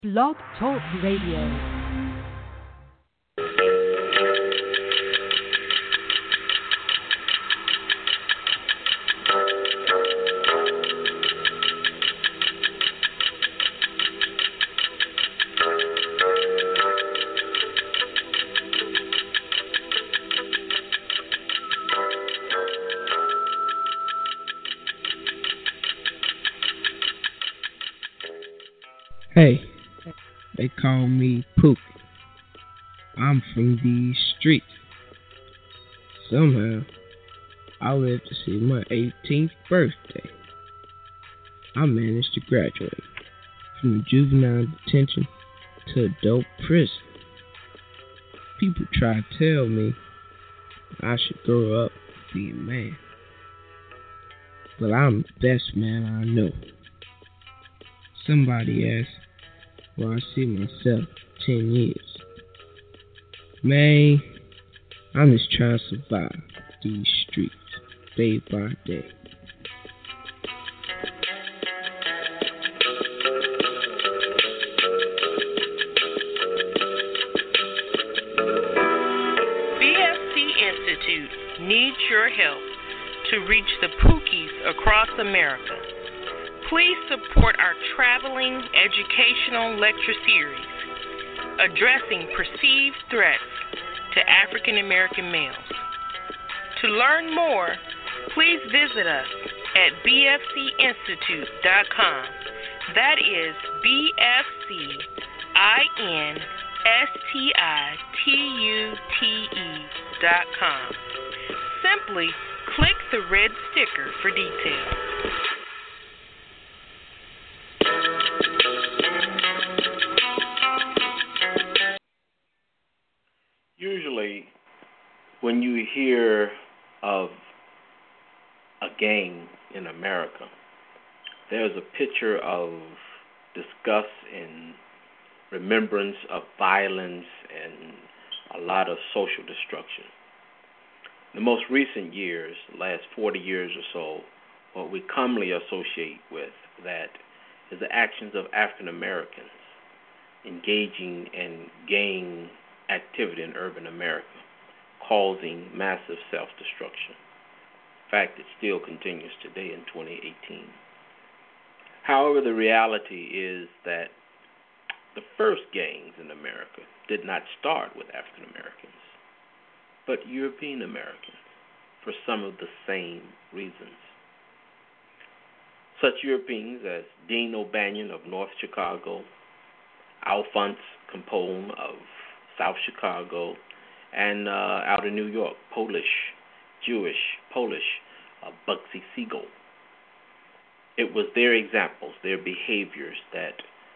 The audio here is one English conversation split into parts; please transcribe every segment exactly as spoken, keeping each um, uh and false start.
Blog Talk Radio. Hey, they call me Pook. I'm from these streets. Somehow, I lived to see my eighteenth birthday. I managed to graduate from juvenile detention to adult prison. People try to tell me I should grow up and be a man, but I'm the best man I know. Somebody asked where I see myself ten years. Man, I'm just trying to survive these streets day by day. B F C Institute needs your help to reach the Pookies across America. Please support our traveling educational lecture series addressing perceived threats to African American males. To learn more, please visit us at b f c institute dot com. That is B F C I N S T I T U T E dot com. Simply click the red sticker for details. Usually, when you hear of a gang in America, there's a picture of disgust and remembrance of violence and a lot of social destruction. In the most recent years, the last forty years or so, what we commonly associate with that is the actions of African Americans engaging in gang activity in urban America, causing massive self-destruction. In fact, it still continues today in twenty eighteen. However, the reality is that the first gangs in America did not start with African Americans, but European Americans, for some of the same reasons. Such Europeans as Dean O'Banion of North Chicago, Alphonse Capone of South Chicago, and uh, out in New York, Polish, Jewish, Polish, uh, Bugsy Siegel. It was their examples, their behaviors that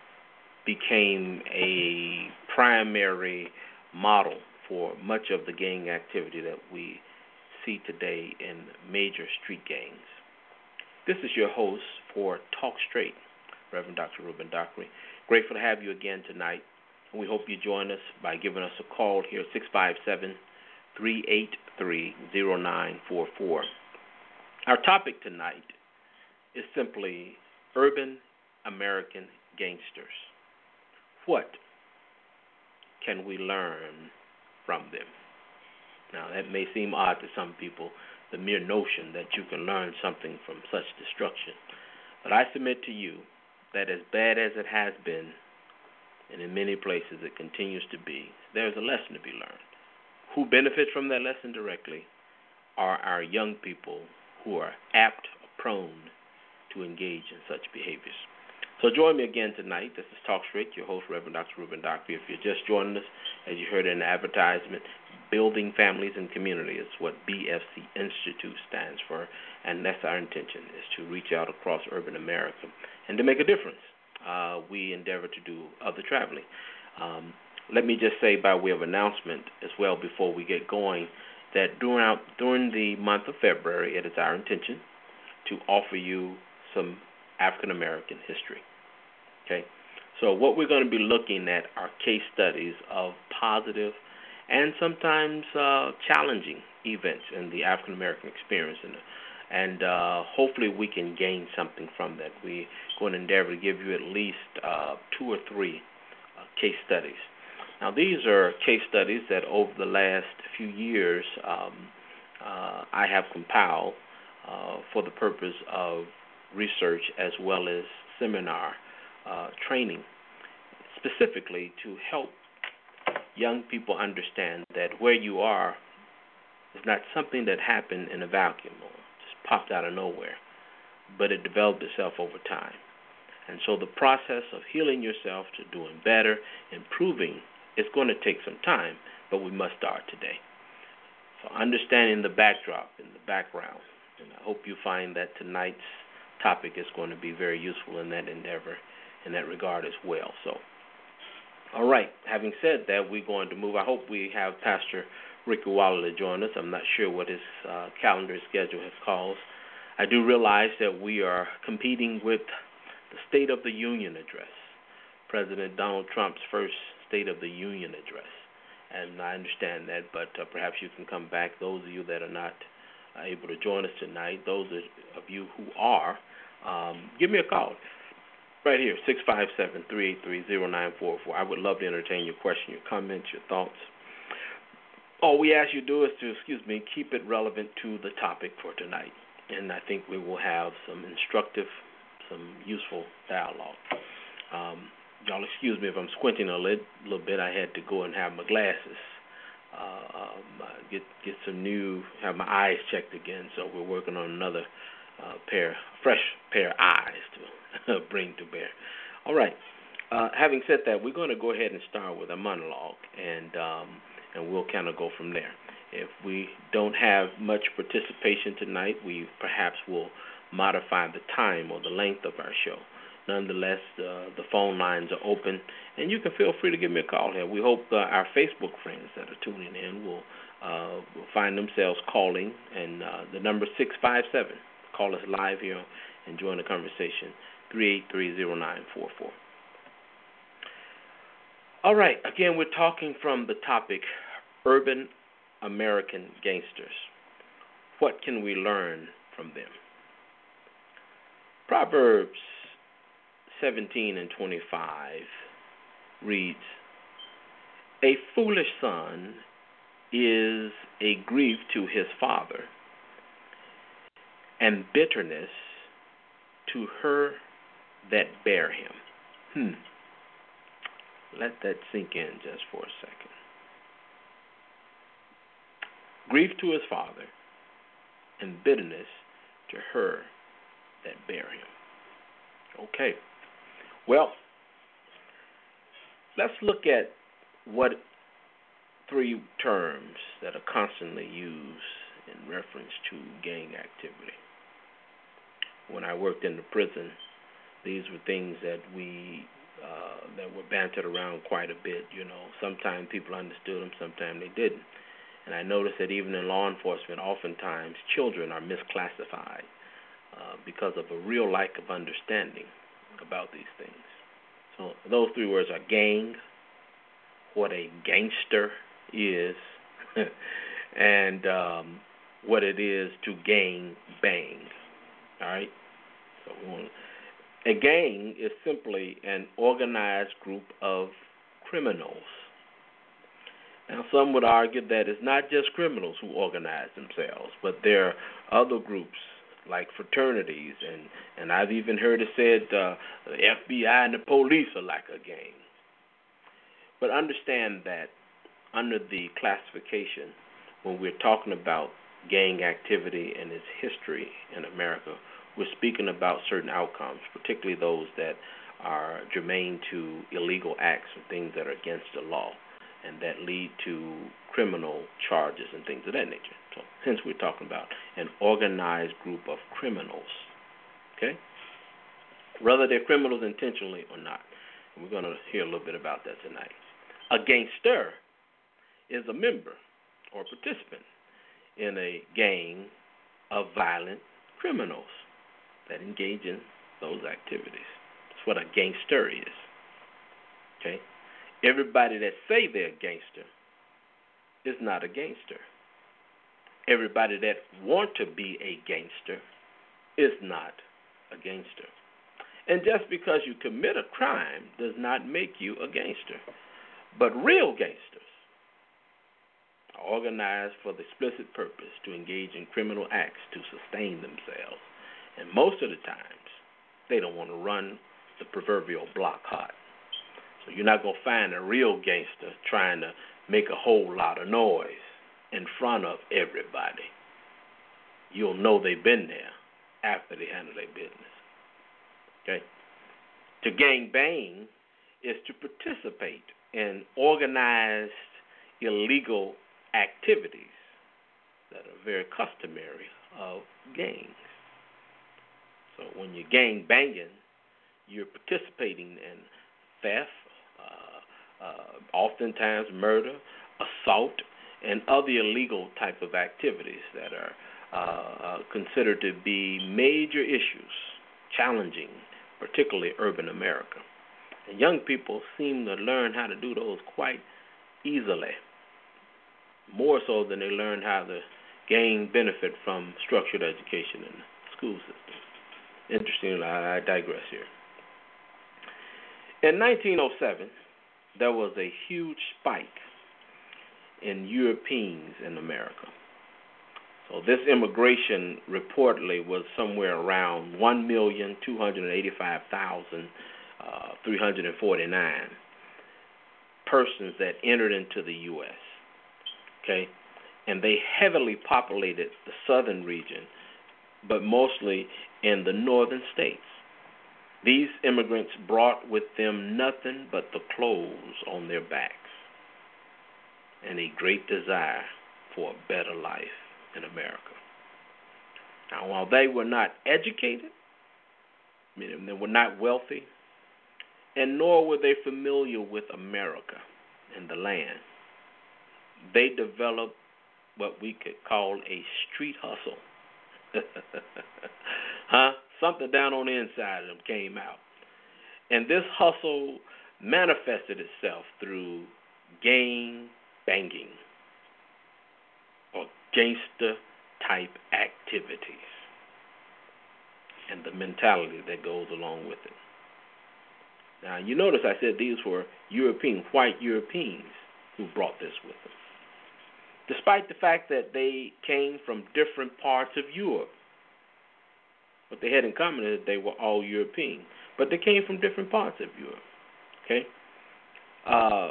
became a primary model for much of the gang activity that we see today in major street gangs. This is your host for Talk Straight, Reverend Doctor Ruben Dockery. Grateful to have you again tonight. We hope you join us by giving us a call here at six five seven, three eight three, zero nine four four. Our topic tonight is simply urban American gangsters. What can we learn from them? Now, that may seem odd to some people, the mere notion that you can learn something from such destruction. But I submit to you that as bad as it has been, and in many places it continues to be, there's a lesson to be learned. Who benefits from that lesson directly are our young people who are apt or prone to engage in such behaviors. So join me again tonight. This is Talk Straight, your host, Reverend Doctor Ruben Dockery. If you're just joining us, as you heard in the advertisement, Building Families and Community is what B F C Institute stands for, and that's our intention, is to reach out across urban America and to make a difference. Uh, we endeavor to do other traveling. Um, let me just say by way of announcement as well before we get going that during, our, during the month of February, it is our intention to offer you some African American history. Okay, so what we're going to be looking at are case studies of positive and sometimes uh, challenging events in the African American experience, and and uh, hopefully we can gain something from that. We're going to endeavor to give you at least uh, two or three case studies. Now, these are case studies that over the last few years um, uh, I have compiled uh, for the purpose of research as well as seminar uh, training, specifically to help young people understand that where you are is not something that happened in a vacuum or just popped out of nowhere, but it developed itself over time. And so the process of healing yourself to doing better, improving, is going to take some time, but we must start today. So understanding the backdrop and the background, and I hope you find that tonight's topic is going to be very useful in that endeavor, in that regard as well. So, all right, having said that, we're going to move. I hope we have Pastor Ricky Waller to join us. I'm not sure what his uh, calendar schedule has caused. I do realize that we are competing with the State of the Union address, President Donald Trump's first State of the Union address. And I understand that, but uh, perhaps you can come back. Those of you that are not uh, able to join us tonight, those of you who are, um, give me a call right here, six five seven, three eight three, zero nine four four. I would love to entertain your question, your comments, your thoughts. All we ask you to do is to, excuse me, keep it relevant to the topic for tonight. And I think we will have some instructive, some useful dialogue. Um, y'all excuse me if I'm squinting a little, little bit. I had to go and have my glasses, uh, um, uh, get get some new, have my eyes checked again. So we're working on another uh, pair, fresh pair of eyes to bring to bear. All right. Uh, having said that, we're going to go ahead and start with a monologue, and um, and we'll kind of go from there. If we don't have much participation tonight, we perhaps will modify the time or the length of our show. Nonetheless, uh, the phone lines are open, and you can feel free to give me a call here. We hope uh, our Facebook friends that are tuning in will, uh, will find themselves calling, and uh, the number six five seven. Call us live here and join the conversation, three eight three, zero nine four four. All right, again, we're talking from the topic, Urban American Gangsters. What can we learn from them? Proverbs seventeen and twenty-five reads, "A foolish son is a grief to his father, and bitterness to her that bare him." Hmm. Let that sink in just for a second. Grief to his father, and bitterness to her that bare him. Okay. Well, let's look at what three terms that are constantly used in reference to gang activity. When I worked in the prison, these were things that we uh, that were bantered around quite a bit. You know, sometimes people understood them, sometimes they didn't. And I noticed that even in law enforcement, oftentimes children are misclassified uh, because of a real lack of understanding about these things. So those three words are gang, what a gangster is, and um, what it is to gang bang. All right? So we want a gang is simply an organized group of criminals. Now, some would argue that it's not just criminals who organize themselves, but there are other groups like fraternities, and, and I've even heard it said uh, the F B I and the police are like a gang. But understand that under the classification, when we're talking about gang activity and its history in America, we're speaking about certain outcomes, particularly those that are germane to illegal acts and things that are against the law, and that lead to criminal charges and things of that nature. So hence we're talking about an organized group of criminals, okay? Whether they're criminals intentionally or not. And we're going to hear a little bit about that tonight. A gangster is a member or participant in a gang of violent criminals that engage in those activities. That's what a gangster is, okay? Everybody that say they're a gangster is not a gangster. Everybody that want to be a gangster is not a gangster. And just because you commit a crime does not make you a gangster. But real gangsters are organized for the explicit purpose to engage in criminal acts to sustain themselves. And most of the times, they don't want to run the proverbial block hot. So you're not going to find a real gangster trying to make a whole lot of noise in front of everybody. You'll know they've been there after they handle their business. Okay? To gang bang is to participate in organized illegal activities that are very customary of gangs. So when you're gang banging, you're participating in theft, uh, uh, oftentimes murder, assault, and other illegal type of activities that are uh, considered to be major issues, challenging, particularly urban America. And young people seem to learn how to do those quite easily, more so than they learn how to gain benefit from structured education in the school system. Interesting, I digress here. In nineteen oh seven, there was a huge spike in Europeans in America. So this immigration reportedly was somewhere around one million two hundred eighty-five thousand three hundred forty-nine persons that entered into the U S Okay, and they heavily populated the southern region, but mostly in the northern states. These immigrants brought with them nothing but the clothes on their backs and a great desire for a better life in America. Now, while they were not educated, meaning they were not wealthy, and nor were they familiar with America and the land, they developed what we could call a street hustle. huh? Something down on the inside of them came out. And this hustle manifested itself through gang banging or gangster type activities and the mentality that goes along with it. Now, you notice I said these were European, white Europeans who brought this with them, despite the fact that they came from different parts of Europe. What they had in common is they were all European, but they came from different parts of Europe. Okay, uh,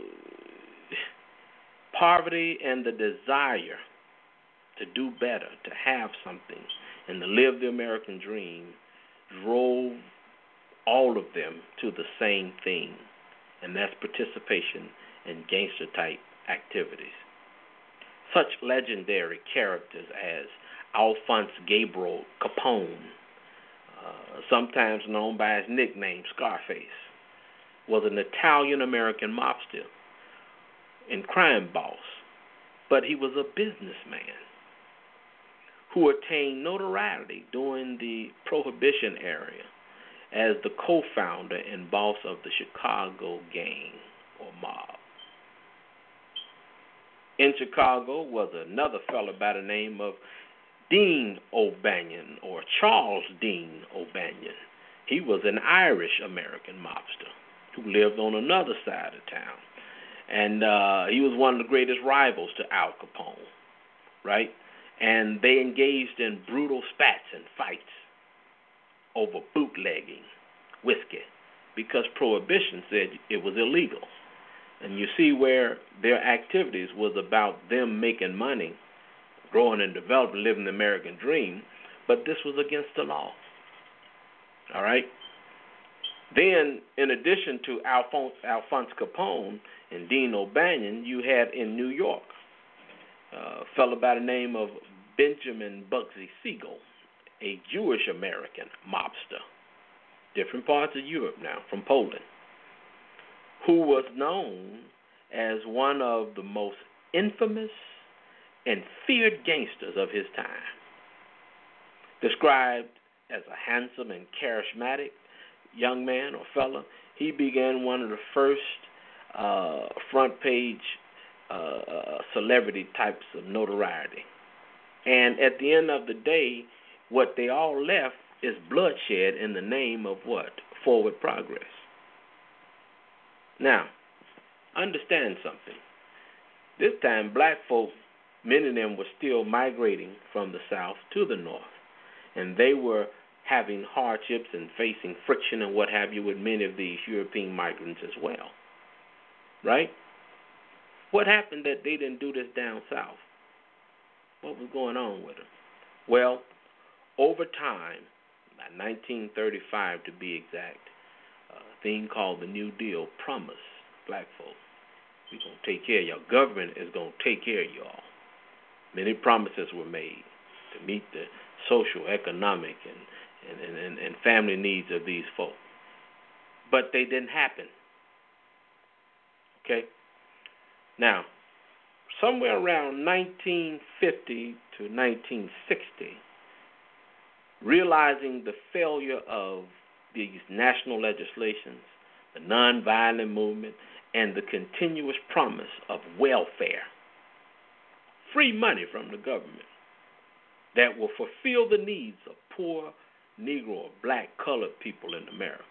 poverty and the desire to do better, to have something, and to live the American dream drove all of them to the same thing, and that's participation in gangster-type activities. Such legendary characters as Alphonse Gabriel Capone, uh, sometimes known by his nickname Scarface, was an Italian-American mobster and crime boss, but he was a businessman who attained notoriety during the Prohibition era as the co-founder and boss of the Chicago gang or mob. In Chicago was another fellow by the name of Dean O'Banion, or Charles Dean O'Banion. He was an Irish-American mobster who lived on another side of town. And uh, he was one of the greatest rivals to Al Capone, right? And they engaged in brutal spats and fights over bootlegging whiskey because Prohibition said it was illegal. And you see where their activities was about them making money, growing and developing, living the American dream, but this was against the law. All right? Then, in addition to Alphonse, Alphonse Capone and Dean O'Banion, you had in New York uh, a fellow by the name of Benjamin Bugsy Siegel, a Jewish-American mobster, different parts of Europe now, from Poland, who was known as one of the most infamous and feared gangsters of his time. Described as a handsome and charismatic young man or fella, he began one of the first uh, front page uh, celebrity types of notoriety. And at the end of the day, what they all left is bloodshed in the name of what? Forward progress. Now, understand something. This time, black folk, many of them were still migrating from the south to the north, and they were having hardships and facing friction and what have you with many of these European migrants as well. Right? What happened that they didn't do this down south? What was going on with them? Well, over time, by nineteen thirty-five to be exact, a thing called the New Deal promised black folk, we're going to take care of y'all. Government is going to take care of y'all. Many promises were made to meet the social, economic, and, and, and, and family needs of these folk. But they didn't happen. Okay? Now, somewhere around nineteen fifty to nineteen sixty, realizing the failure of these national legislations, the nonviolent movement, and the continuous promise of welfare, free money from the government that will fulfill the needs of poor Negro or black colored people in America.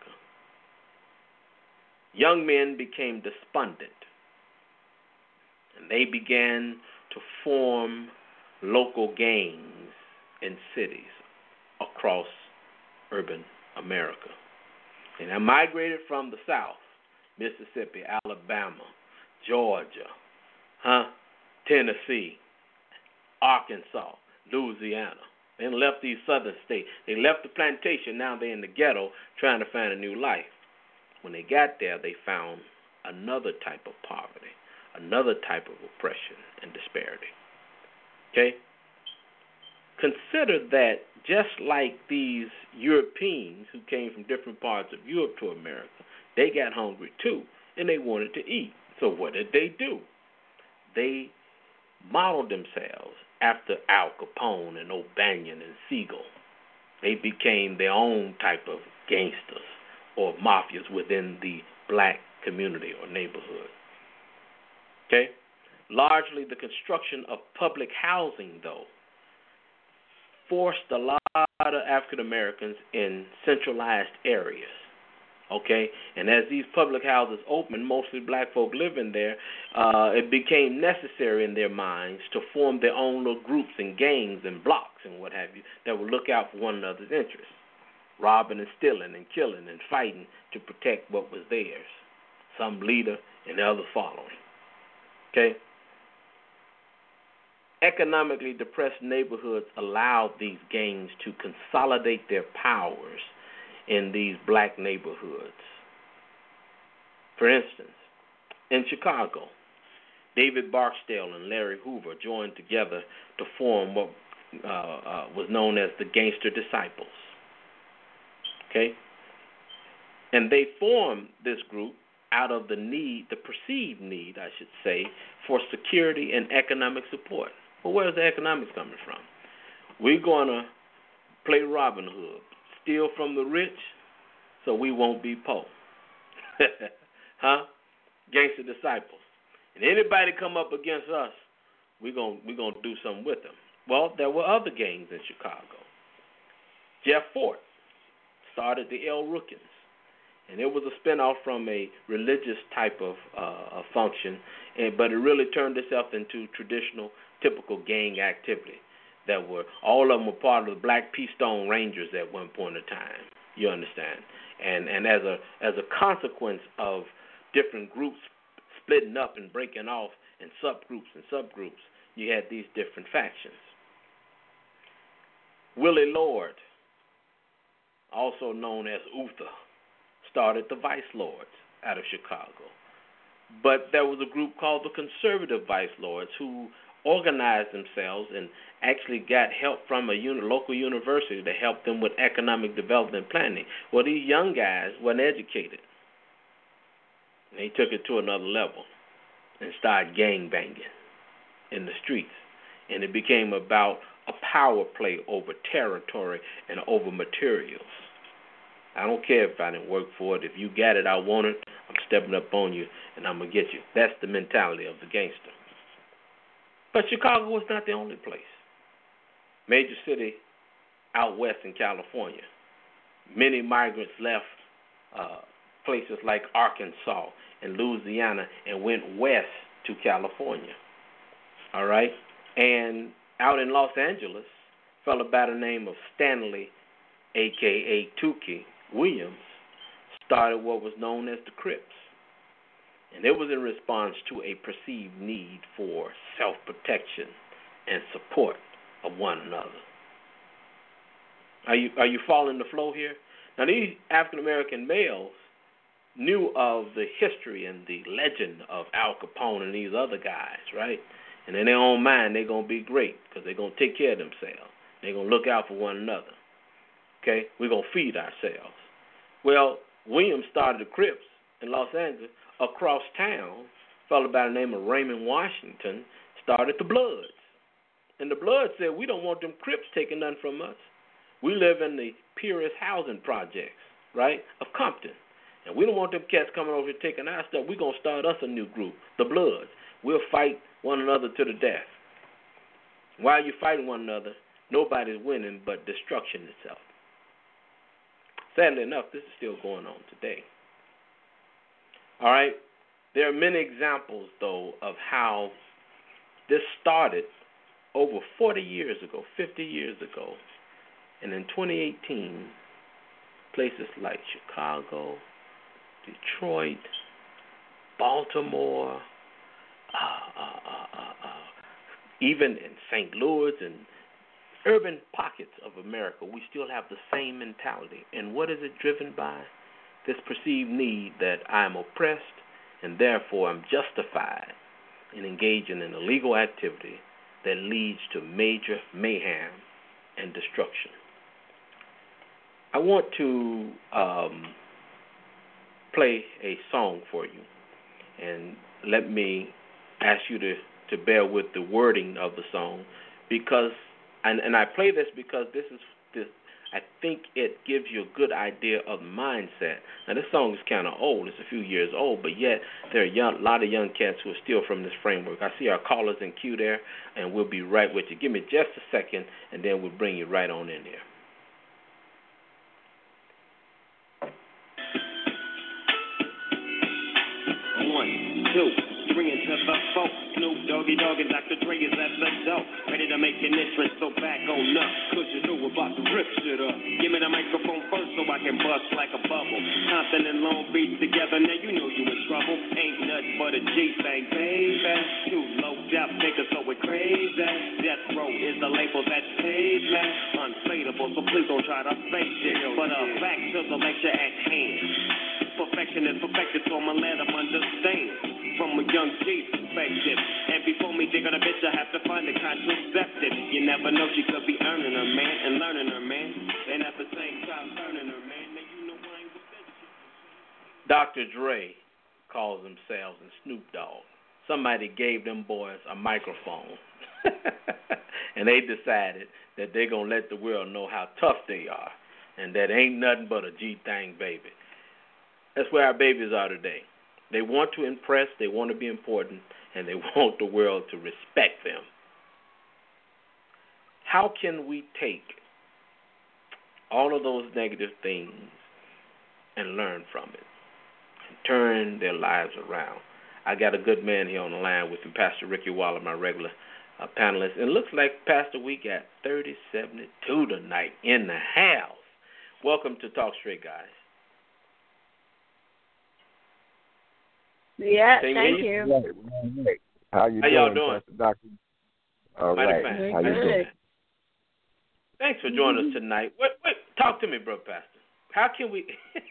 Young men became despondent, and they began to form local gangs in cities across urban America. And I migrated from the South, Mississippi, Alabama, Georgia, huh, Tennessee, Arkansas, Louisiana, and left these southern states. They left the plantation. Now they're in the ghetto trying to find a new life. When they got there, they found another type of poverty, another type of oppression and disparity. Okay? Consider that just like these Europeans who came from different parts of Europe to America, they got hungry too, and they wanted to eat. So what did they do? They modeled themselves after Al Capone and O'Banion and Siegel. They became their own type of gangsters or mafias within the black community or neighborhood. Okay? Largely the construction of public housing, though, forced a lot of African Americans in centralized areas. Okay? And as these public houses opened, mostly black folk living there, uh, it became necessary in their minds to form their own little groups and gangs and blocks and what have you that would look out for one another's interests, robbing and stealing and killing and fighting to protect what was theirs. Some leader and the others following. Okay? Economically depressed neighborhoods allowed these gangs to consolidate their powers in these black neighborhoods. For instance, in Chicago, David Barksdale and Larry Hoover joined together to form what uh, uh, was known as the Gangster Disciples. Okay? And they formed this group out of the need, the perceived need, I should say, for security and economic support. Well, where's the economics coming from? We're going to play Robin Hood, steal from the rich so we won't be poor. Huh? Gangster disciples. And anybody come up against us, we're going we're going to do something with them. Well, there were other gangs in Chicago. Jeff Fort started the El Rookins. And it was a spinoff from a religious type of uh, function, and, but it really turned itself into traditional, typical gang activity. That were all of them were part of the Black Peastone Rangers at one point in time. You understand? And and as a as a consequence of different groups splitting up and breaking off in subgroups and subgroups, you had these different factions. Willie Lord, also known as Uther, started the Vice Lords out of Chicago. But there was a group called the Conservative Vice Lords who organized themselves and actually got help from a uni- local university to help them with economic development planning. Well, these young guys weren't educated. They took it to another level and started gang banging in the streets. And it became about a power play over territory and over materials. I don't care if I didn't work for it. If you got it, I want it. I'm stepping up on you, and I'm going to get you. That's the mentality of the gangster. But Chicago was not the only place. Major city out west in California, many migrants left uh, places like Arkansas and Louisiana and went west to California. All right? And out in Los Angeles, a fellow by the name of Stanley, a k a. Tookie Williams, started what was known as the Crips. And it was in response to a perceived need for self-protection and support of one another. Are you are you following the flow here? Now, these African-American males knew of the history and the legend of Al Capone and these other guys, right? And in their own mind, they're going to be great because they're going to take care of themselves. They're going to look out for one another. Okay? We're going to feed ourselves. Well, Williams started the Crips in Los Angeles. Across town, a fellow by the name of Raymond Washington started the Bloods. And the Bloods said, we don't want them Crips taking nothing from us. We live in the poorest housing projects, right, of Compton. And we don't want them cats coming over here taking our stuff. We're going to start us a new group, the Bloods. We'll fight one another to the death. While you're fighting one another, nobody's winning but destruction itself. Sadly enough, this is still going on today. All right? There are many examples, though, of how this started over forty years ago, fifty years ago. And in twenty eighteen, places like Chicago, Detroit, Baltimore, uh, uh, uh, uh, uh, even in Saint Louis and urban pockets of America, we still have the same mentality. And what is it driven by? This perceived need that I am oppressed and therefore I'm justified in engaging in illegal activity that leads to major mayhem and destruction. I want to um, play a song for you, and let me ask you to, to bear with the wording of the song, because, and, and I play this because this is this. I think it gives you a good idea of the mindset. Now, this song is kind of old. It's a few years old, but yet there are a young, lot of young cats who are still from this framework. I see our callers in queue there, and we'll be right with you. Give me just a second, and then we'll bring you right on in there. One, two, three into the four. Snoop Doggy Dogg and Doctor Dre is at the door. Ready to make an entrance, so back on up. Cause you know we're about to rip shit up. Give me the microphone first so I can bust like a bubble. Compton and Long Beach together, now you know you in trouble. Ain't nothing but a G-thing, baby. Too low death niggas, so we're crazy. Death Row is the label that pays me. Unfadable, so please don't try to fake it. But uh, back to the lecture at hand. Perfection is perfected, so I'ma let them understand. From a young G's perspective. And before me dig on a bitch, I have to find a contraceptive. You never know, she could be earning her, man, and learning her, man. And at the same time, learning her, man. Now you know I ain't with that shit. Doctor Dre calls themselves and Snoop Dogg. Somebody gave them boys a microphone. And they decided that they're going to let the world know how tough they are. And that ain't nothing but a G-thing baby. That's where our babies are today. They want to impress, they want to be important, and they want the world to respect them. How can we take all of those negative things and learn from it and turn their lives around? I got a good man here on the line with me, Pastor Ricky Waller, my regular uh, panelist. And it looks like, Pastor, we got thirty seventy-two tonight in the house. Welcome to Talk Straight, guys. Yeah, Thank thank you. you. Right, right, right. How you How doing, y'all doing? Pastor Doctor? All Mighty right. fine. How you Good. doing? Thanks for joining us tonight. Wait, wait, talk to me, bro, Pastor. How can we?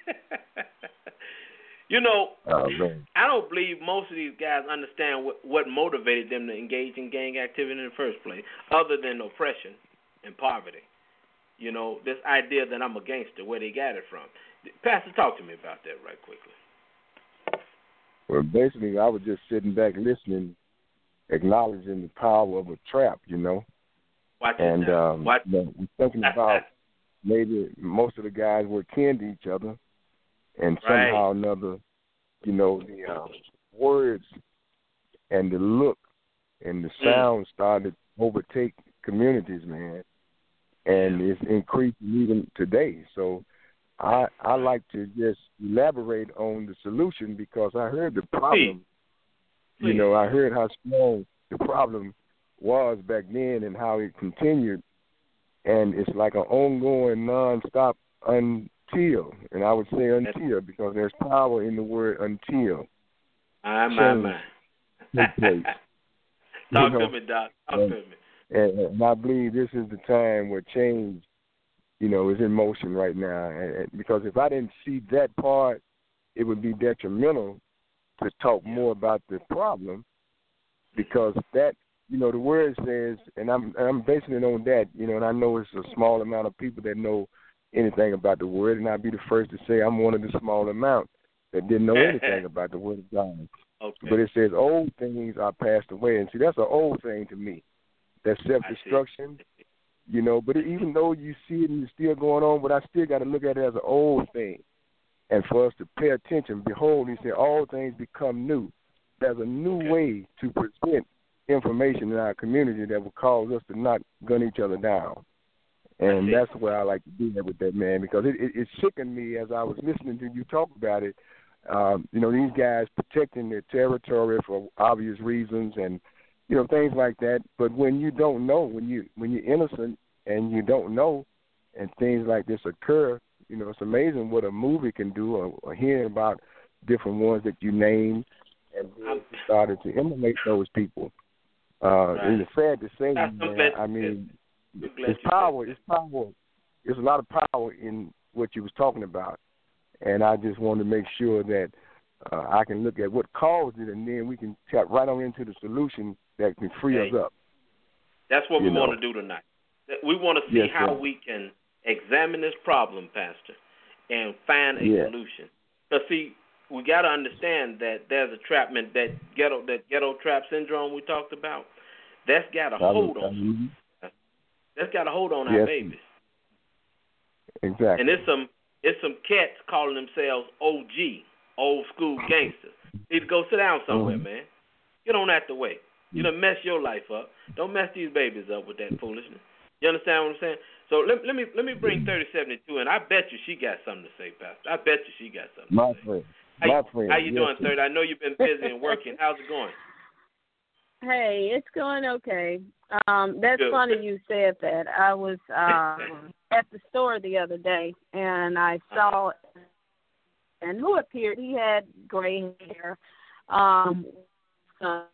you know, Oh, man. I don't believe most of these guys understand what, what motivated them to engage in gang activity in the first place, other than oppression and poverty. You know, this idea that I'm a gangster, where they got it from. Pastor, talk to me about that right quickly. Well, basically, I was just sitting back listening, acknowledging the power of a trap, you know. Watch it and now. um, Watch. you know, we're thinking about maybe most of the guys were kin to each other, and Right. somehow or another, you know, the uh, words and the look and the sound started to overtake communities, man, and it's increasing even today. So I I like to just elaborate on the solution because I heard the problem. Please. You know, I heard how small the problem was back then and how it continued, and it's like an ongoing, nonstop until, and I would say until because there's power in the word until. My, my, my. Talk you know, to me, Doc. Talk and, to me. And, and I believe this is the time where change, you know, is in motion right now. And, and because if I didn't see that part, it would be detrimental to talk more about the problem because that, you know, the word says, and I'm I'm basing it on that, you know, and I know it's a small amount of people that know anything about the word, and I'll be the first to say I'm one of the small amount that didn't know anything about the word of God. Okay. But it says old things are passed away, and see, that's an old thing to me. That's self-destruction, you know, but even though you see it and it's still going on, but I still got to look at it as an old thing. And for us to pay attention, behold, he said, all things become new. There's a new okay. way to present information in our community that will cause us to not gun each other down. And that's where I like to be there with that, man, because it, it, it sickened me as I was listening to you talk about it. Um, you know, these guys protecting their territory for obvious reasons and, you know, things like that. But when you don't know, when, you, when you're innocent and you don't know and things like this occur, you know, it's amazing what a movie can do or, or hearing about different ones that you named and then started to emulate those people. Uh, right. It's sad to say, man, I mean, it's power. It's power. There's a lot of power in what you was talking about, and I just wanted to make sure that uh, I can look at what caused it, and then we can tap right on into the solution that can free hey, us up. That's what you we know. want to do tonight. We want to see yes, how sir. we can examine this problem, Pastor, and find a yeah. solution. Because see, we got to understand that there's a trapment, that ghetto, that ghetto trap syndrome we talked about. That's got a hold on. Mm-hmm. That's got a hold on yes. our babies. Exactly. And it's some it's some cats calling themselves O G, old school gangsters. Need to go sit down somewhere, mm-hmm. man. Get on out the way. You done mess your life up. Don't mess these babies up with that foolishness. You understand what I'm saying? So let, let me let me bring thirty seventy-two in. I bet you she got something to say, Pastor. I bet you she got something My to say. friend. How, My friend. how you yes, doing, thirty? I know you've been busy and working. How's it going? Hey, it's going okay. Um, that's Good. funny you said that. I was um, at the store the other day, and I saw, and who appeared? He had gray hair. Um, uh,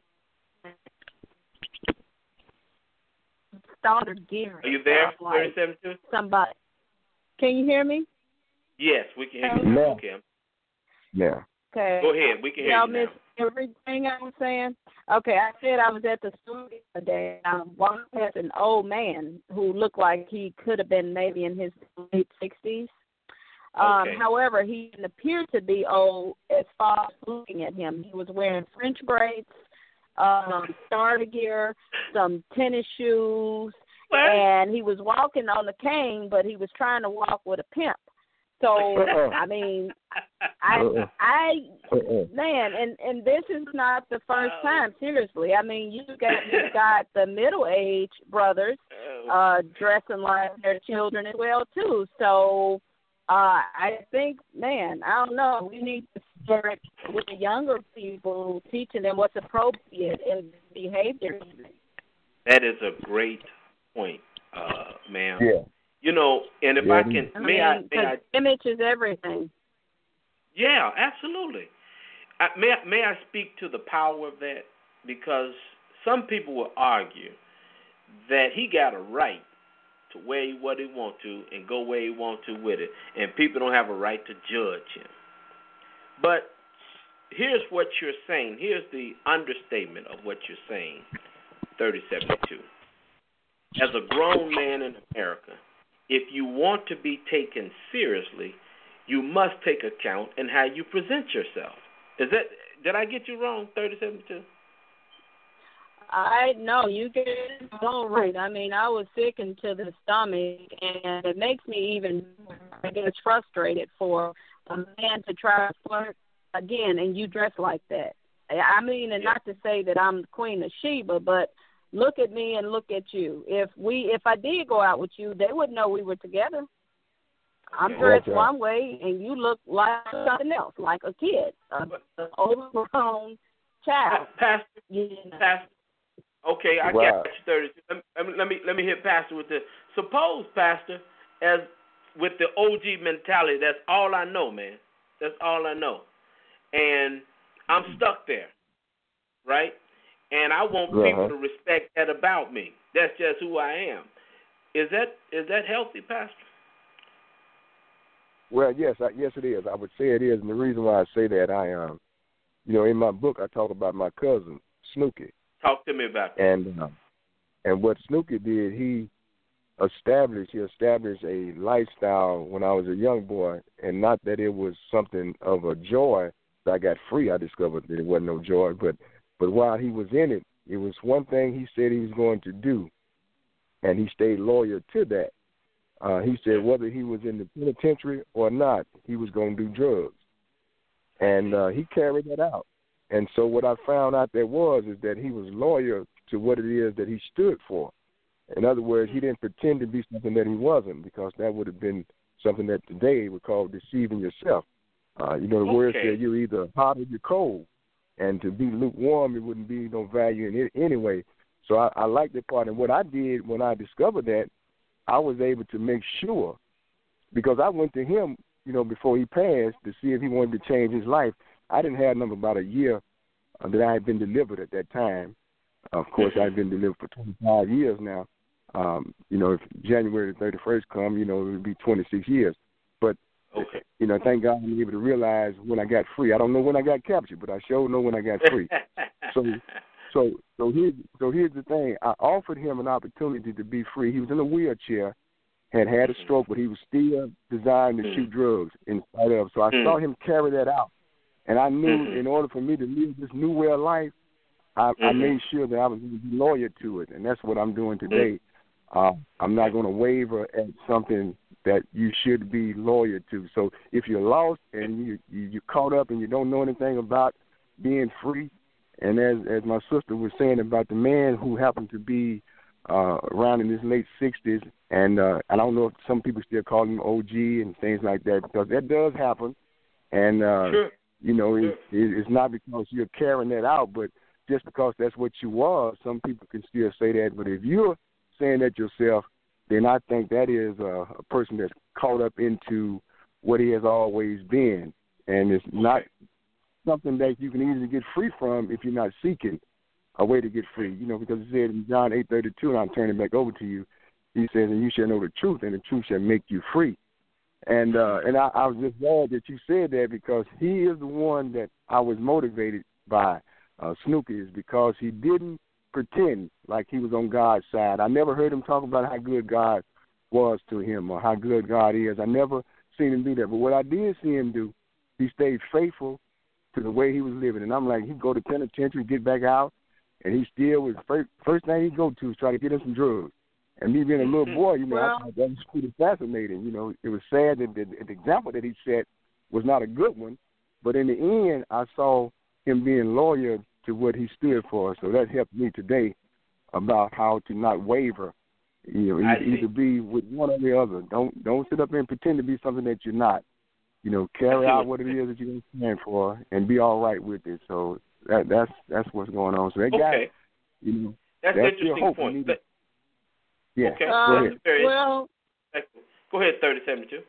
started gear. Are you there, like thirty seventy-two? Somebody. Can you hear me? Yes, we can hear you. No. Okay. Yeah. Okay. Go ahead. We can hear Y'all you now. missed everything I was saying? Okay, I said I was at the store the other day. I walked past an old man who looked like he could have been maybe in his late sixties. Um, Okay. However, he didn't appear to be old as far as looking at him. He was wearing French braids, um, starter gear, some tennis shoes, What? and he was walking on a cane, but he was trying to walk with a pimp. So, Uh-uh. I mean, I, Uh-uh. I, Uh-uh. man, and, and this is not the first Oh. time, seriously. I mean, you got, you got the middle-aged brothers Oh. uh, dressing like their children as well, too. So, uh, I think, man, I don't know, we need to start with the younger people, teaching them what's appropriate in behavior. That is a great point, uh, ma'am. Yeah. You know, and if Yeah, I it can, I may mean, I, may 'cause I? image is everything. Yeah, absolutely. I, may I, may I speak to the power of that? Because some people will argue that he got a right to wear what he want to and go where he want to with it, and people don't have a right to judge him. But here's what you're saying. Here's the understatement of what you're saying, thirty seventy-two. As a grown man in America, if you want to be taken seriously, you must take account in how you present yourself. Is that, did I get you wrong, thirty seventy-two? I know you get it all right. I mean, I was sick into the stomach, and it makes me even, I guess, frustrated for a man to try to flirt again, and you dress like that. I mean, and Yeah. not to say that I'm the Queen of Sheba, but look at me and look at you. If we, if I did go out with you, they would know we were together. I'm dressed one way, and you look like something else, like a kid, an overgrown child. Pastor, you know. Pastor. Okay, I wow. got you. Thirty. Let me let me let me hit Pastor with this. Suppose, Pastor, as with the O G mentality, that's all I know, man. That's all I know, and I'm stuck there, right? And I want uh-huh. people to respect that about me. That's just who I am. Is that is that healthy, Pastor? Well, yes, I, yes, it is. I would say it is, and the reason why I say that, I um, you know, in my book, I talk about my cousin Snooky. Talk to me about that. And uh, and what Snooky did, he established he established a lifestyle when I was a young boy, and not that it was something of a joy. So I got free. I discovered that it wasn't no joy, but but while he was in it, it was one thing he said he was going to do, and he stayed loyal to that. Uh, he said whether he was in the penitentiary or not, he was going to do drugs. And uh, he carried that out. And so what I found out there was is that he was loyal to what it is that he stood for. In other words, he didn't pretend to be something that he wasn't, because that would have been something that today would call deceiving yourself. Uh, you know, the okay. word said you're either hot or you're cold. And to be lukewarm, it wouldn't be no value in it anyway. So I, I like that part. And what I did when I discovered that, I was able to make sure, because I went to him, you know, before he passed to see if he wanted to change his life. I didn't have nothing about a year uh, that I had been delivered at that time. Of course, I've been delivered for twenty-five years now. Um, you know, if January thirty-first come, you know, it would be twenty-six years. But, okay. you know, thank God I'm able to realize when I got free. I don't know when I got captured, but I sure know when I got free. so so so here's, so here's the thing. I offered him an opportunity to be free. He was in a wheelchair, had had a stroke, but he was still desiring to mm. shoot drugs in spite of. So I mm. saw him carry that out. And I knew mm-hmm. in order for me to live this new way of life, I, mm-hmm. I made sure that I was going to be loyal to it. And that's what I'm doing today. Uh, I'm not going to waver at something that you should be loyal to. So if you're lost and you, you, you're caught up and you don't know anything about being free, and as as my sister was saying about the man who happened to be uh, around in his late sixties, and uh, I don't know if some people still call him O G and things like that, because that does happen. And, uh, sure. you know, sure. it, it's not because you're carrying that out, but just because that's what you was, some people can still say that. But if you're saying that yourself, then I think that is a, a person that's caught up into what he has always been. And it's not something that you can easily get free from if you're not seeking a way to get free. You know, because it said in John eight thirty-two, and I'm turning back over to you, he says, and you shall know the truth, and the truth shall make you free. And uh, and I, I was just glad that you said that, because he is the one that I was motivated by, uh, Snooky, is because he didn't pretend like he was on God's side. I never heard him talk about how good God was to him or how good God is. I never seen him do that. But what I did see him do, he stayed faithful to the way he was living. And I'm like, he'd go to penitentiary, get back out, and he still was, first, first thing he'd go to is try to get him some drugs. And me being a little boy, you know, well, I thought that was pretty fascinating. You know, it was sad that the, the example that he set was not a good one. But in the end, I saw him being loyal to what he stood for. So that helped me today about how to not waver. You know, either be with one or the other. Don't don't sit up there and pretend to be something that you're not. You know, carry out what it is that you're going to stand for and be all right with it. So that that's that's what's going on. So that okay. guy, you know, that's, that's an interesting your hope. point. But, yeah. Okay. Uh, go ahead. Well, go ahead, thirty seventy-two.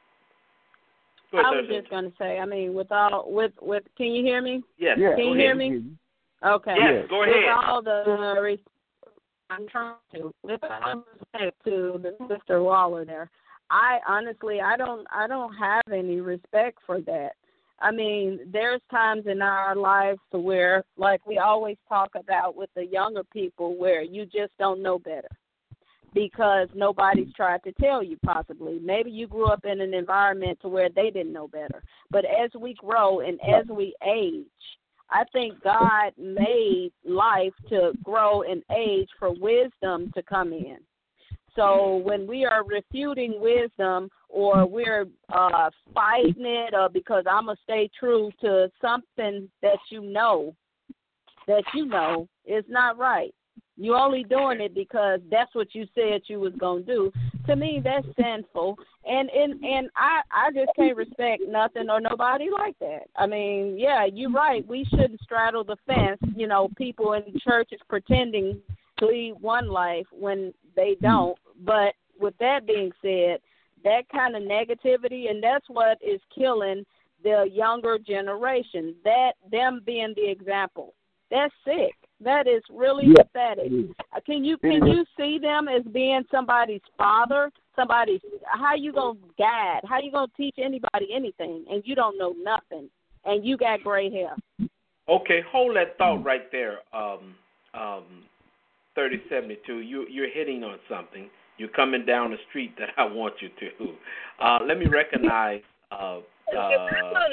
Go ahead, I was just going to say, I mean, with all, with, with, can you hear me? Yes. Yeah, can you hear me? Okay. Yes, go ahead. With all the, I'm trying to, with all respect to the Sister Waller there, I honestly, I don't, I don't have any respect for that. I mean, there's times in our lives to where, like we always talk about with the younger people, where you just don't know better because nobody's tried to tell you possibly. Maybe you grew up in an environment to where they didn't know better. But as we grow and as we age, I think God made life to grow and age for wisdom to come in. So when we are refuting wisdom or we're uh, fighting it or because I'm going to stay true to something that you know, that you know is not right. You're only doing it because that's what you said you was going to do. to me, that's sinful, and and and I I just can't respect nothing or nobody like that. I mean, yeah, you're right. We shouldn't straddle the fence. You know, people in churches pretending to lead one life when they don't. But with that being said, that kind of negativity, and that's what is killing the younger generation. That them being the example, that's sick. That is really yeah. pathetic. Can you can you see them as being somebody's father? Somebody's how you gonna guide? How you gonna teach anybody anything? And you don't know nothing, and you got gray hair. Okay, hold that thought right there. Um, um, thirty seventy-two. You you're hitting on something. You're coming down the street that I want you to. Uh, let me recognize. Uh, uh,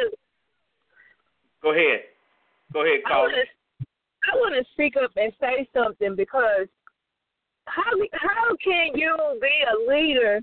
go ahead. Go ahead, caller. I want to speak up and say something because how how can you be a leader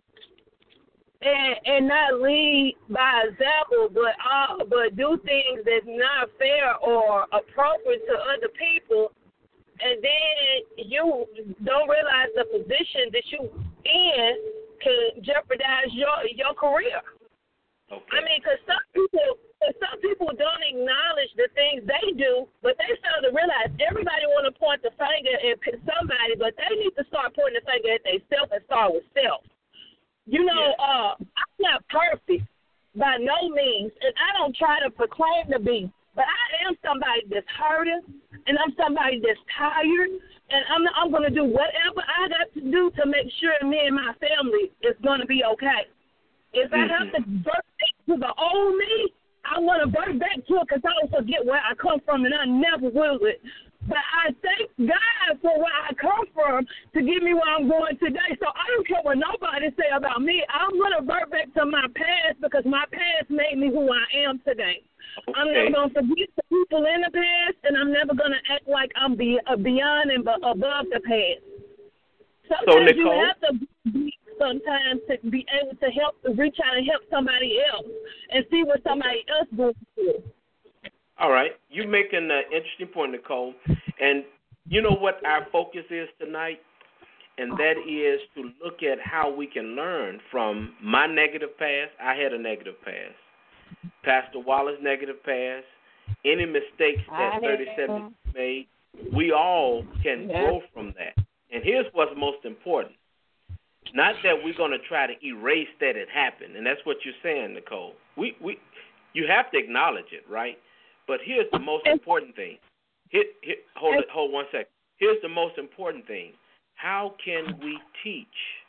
and and not lead by example, but uh, but do things that's not fair or appropriate to other people, and then you don't realize the position that you in can jeopardize your your career. Okay. I mean, because some people. Some people don't acknowledge the things they do, but they fail to realize everybody want to point the finger at somebody, but they need to start pointing the finger at themselves and start with self. You know, yeah. uh, I'm not perfect by no means, and I don't try to proclaim to be, but I am somebody that's hurting, and I'm somebody that's tired, and I'm I'm going to do whatever I got to do to make sure me and my family is going to be okay. If I have to birth to the old me, I want to birth back to it because I don't forget where I come from, and I never will it. But I thank God for where I come from to get me where I'm going today. So I don't care what nobody say about me. I'm going to revert back to my past because my past made me who I am today. Okay. I'm never going to forget the people in the past, and I'm never going to act like I'm be, uh, beyond and b- above the past. Sometimes so, Nicole, you have to be sometimes to be able to help, reach out and help somebody else and see what somebody else goes through. All right. You're making an interesting point, Nicole. And you know what our focus is tonight? And that is to look at how we can learn from my negative past. I had a negative past. Pastor Wallace's negative past. Any mistakes that thirty-seven made, we all can yeah. grow from that. And here's what's most important. Not that we're going to try to erase that it happened, and that's what you're saying, Nicole. We we you have to acknowledge it, right? But here's the most important thing. Here, here, hold it, hold one second. Here's the most important thing. How can we teach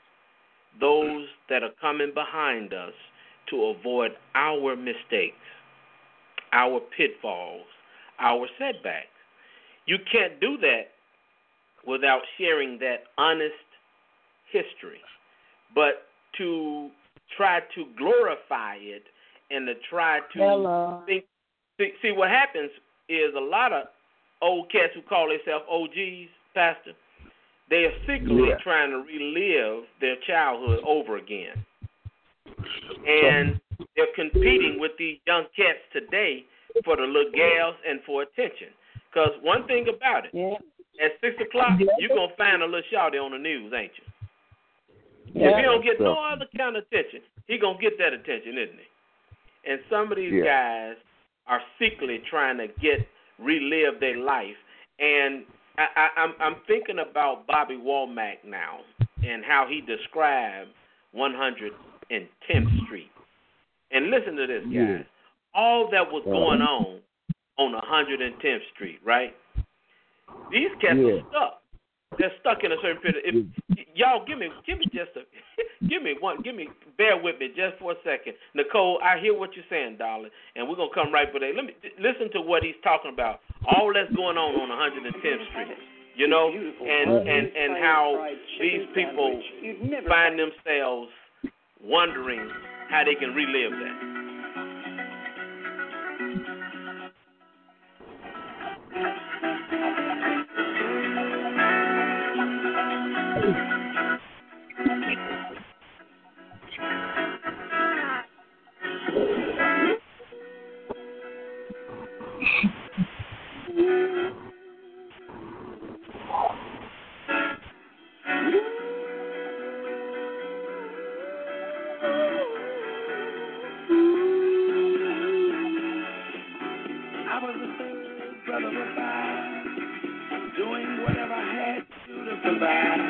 those that are coming behind us to avoid our mistakes, our pitfalls, our setbacks? You can't do that without sharing that honest history. But to try to glorify it and to try to Hello. think, see, see what happens is a lot of old cats who call themselves O Gs, Pastor, they are secretly yeah. trying to relive their childhood over again. And they're competing with these young cats today for the little gals and for attention. Because one thing about it, yeah. at six o'clock, you're going to find a little shawty on the news, ain't you? Yeah. If he don't get no other kind of attention, he going to get that attention, isn't he? And some of these yeah. guys are secretly trying to get, relive their life. And I, I, I'm, I'm thinking about Bobby Womack now and how he described one hundred tenth Street. And listen to this, guys. Yeah. All that was going on on one hundred tenth Street, right? These cats yeah. are stuck. They're stuck in a certain period. If, y'all, give me, give me just a, give me one, give me, bear with me just for a second. Nicole, I hear what you're saying, darling, and we're gonna come right for that. Let me listen to what he's talking about. All that's going on on one hundred tenth Street, you know, and and and how these people find themselves wondering how they can relive that. survive.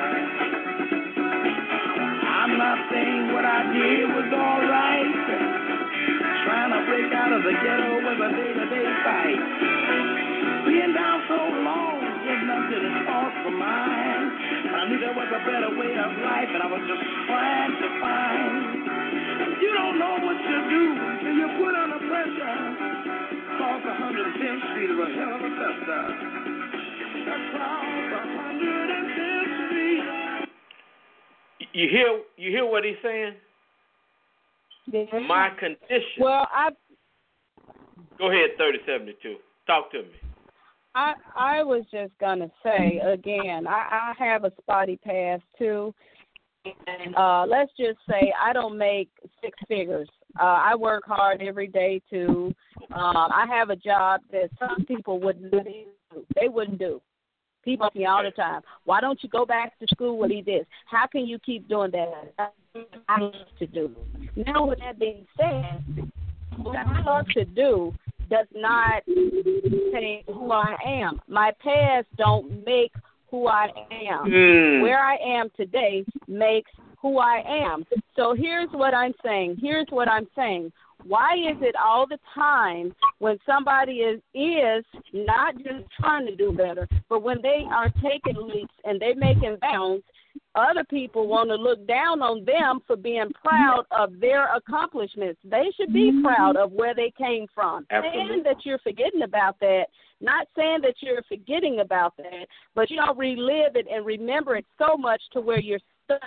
I'm not saying what I did was all right. Trying to break out of the ghetto was a day-to-day fight. Being down so long, getting up to the thoughts of mine. I knew there was a better way of life, and I was just trying to find. You don't know what to do till you put under pressure. Across one hundred tenth Street is a hell of a festa. Across one hundred tenth Street. You hear? You hear what he's saying? Yeah. My condition. Well, I. Go ahead, thirty seventy-two. Talk to me. I I was just gonna say again. I, I have a spotty past too. And uh, let's just say I don't make six figures. Uh, I work hard every day too. Um, I have a job that some people wouldn't do. They wouldn't do. People ask me all the time, why don't you go back to school? What he did? How can you keep doing that? I love to do. Now, with that being said, what I love to do does not say who I am. My past don't make who I am. Mm. Where I am today makes who I am. So here's what I'm saying. Here's what I'm saying. Why is it all the time when somebody is is not just trying to do better, but when they are taking leaps and they're making bounds, other people want to look down on them for being proud of their accomplishments? They should be proud of where they came from. Absolutely. Saying that you're forgetting about that, not saying that you're forgetting about that, but you don't relive it and remember it so much to where you're stuck.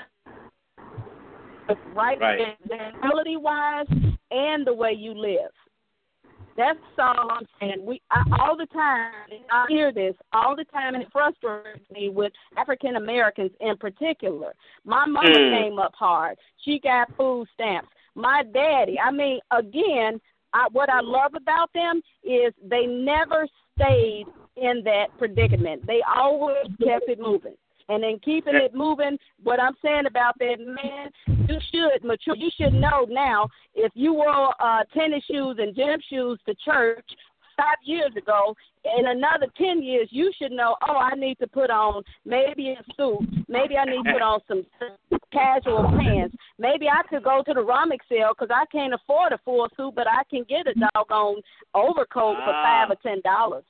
Right, right. mentality-wise, and the way you live. That's all I'm saying. We I, all the time, I hear this all the time, and it frustrates me with African Americans in particular. My mother mm. came up hard. She got food stamps. My daddy, I mean, again, I, what I love about them is they never stayed in that predicament. They always kept it moving. And then keeping it moving, what I'm saying about that, man, you should mature. You should know now, if you wore uh, tennis shoes and gym shoes to church five years ago, in another ten years, you should know, oh, I need to put on maybe a suit. Maybe I need to put on some casual pants. Maybe I could go to the Romic sale because I can't afford a full suit, but I can get a doggone overcoat for five or ten dollars.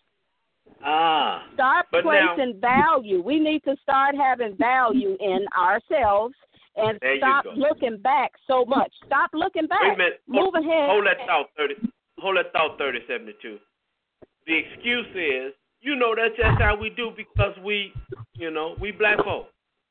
Ah, start placing now, value. We need to start having value in ourselves and stop looking back so much. Stop looking back. Wait a minute. Move hold, ahead. Hold that thought, thirty. Hold that thought, thirty seventy-two. The excuse is, you know, that's just how we do because we, you know, we black folk.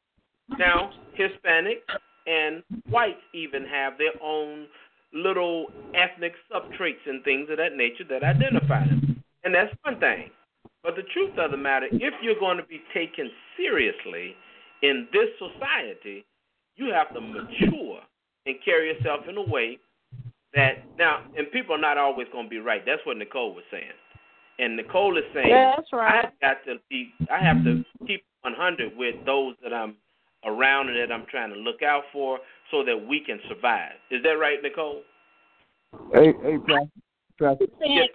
Now, Hispanics and whites even have their own little ethnic subtraits and things of that nature that identify them, and that's one thing. But the truth of the matter, if you're going to be taken seriously in this society, you have to mature and carry yourself in a way that, now, and people are not always going to be right. That's what Nicole was saying. And Nicole is saying, yeah, that's right. I have got to be, I have to keep one hundred with those that I'm around and that I'm trying to look out for so that we can survive. Is that right, Nicole? Hey, hey, Pastor.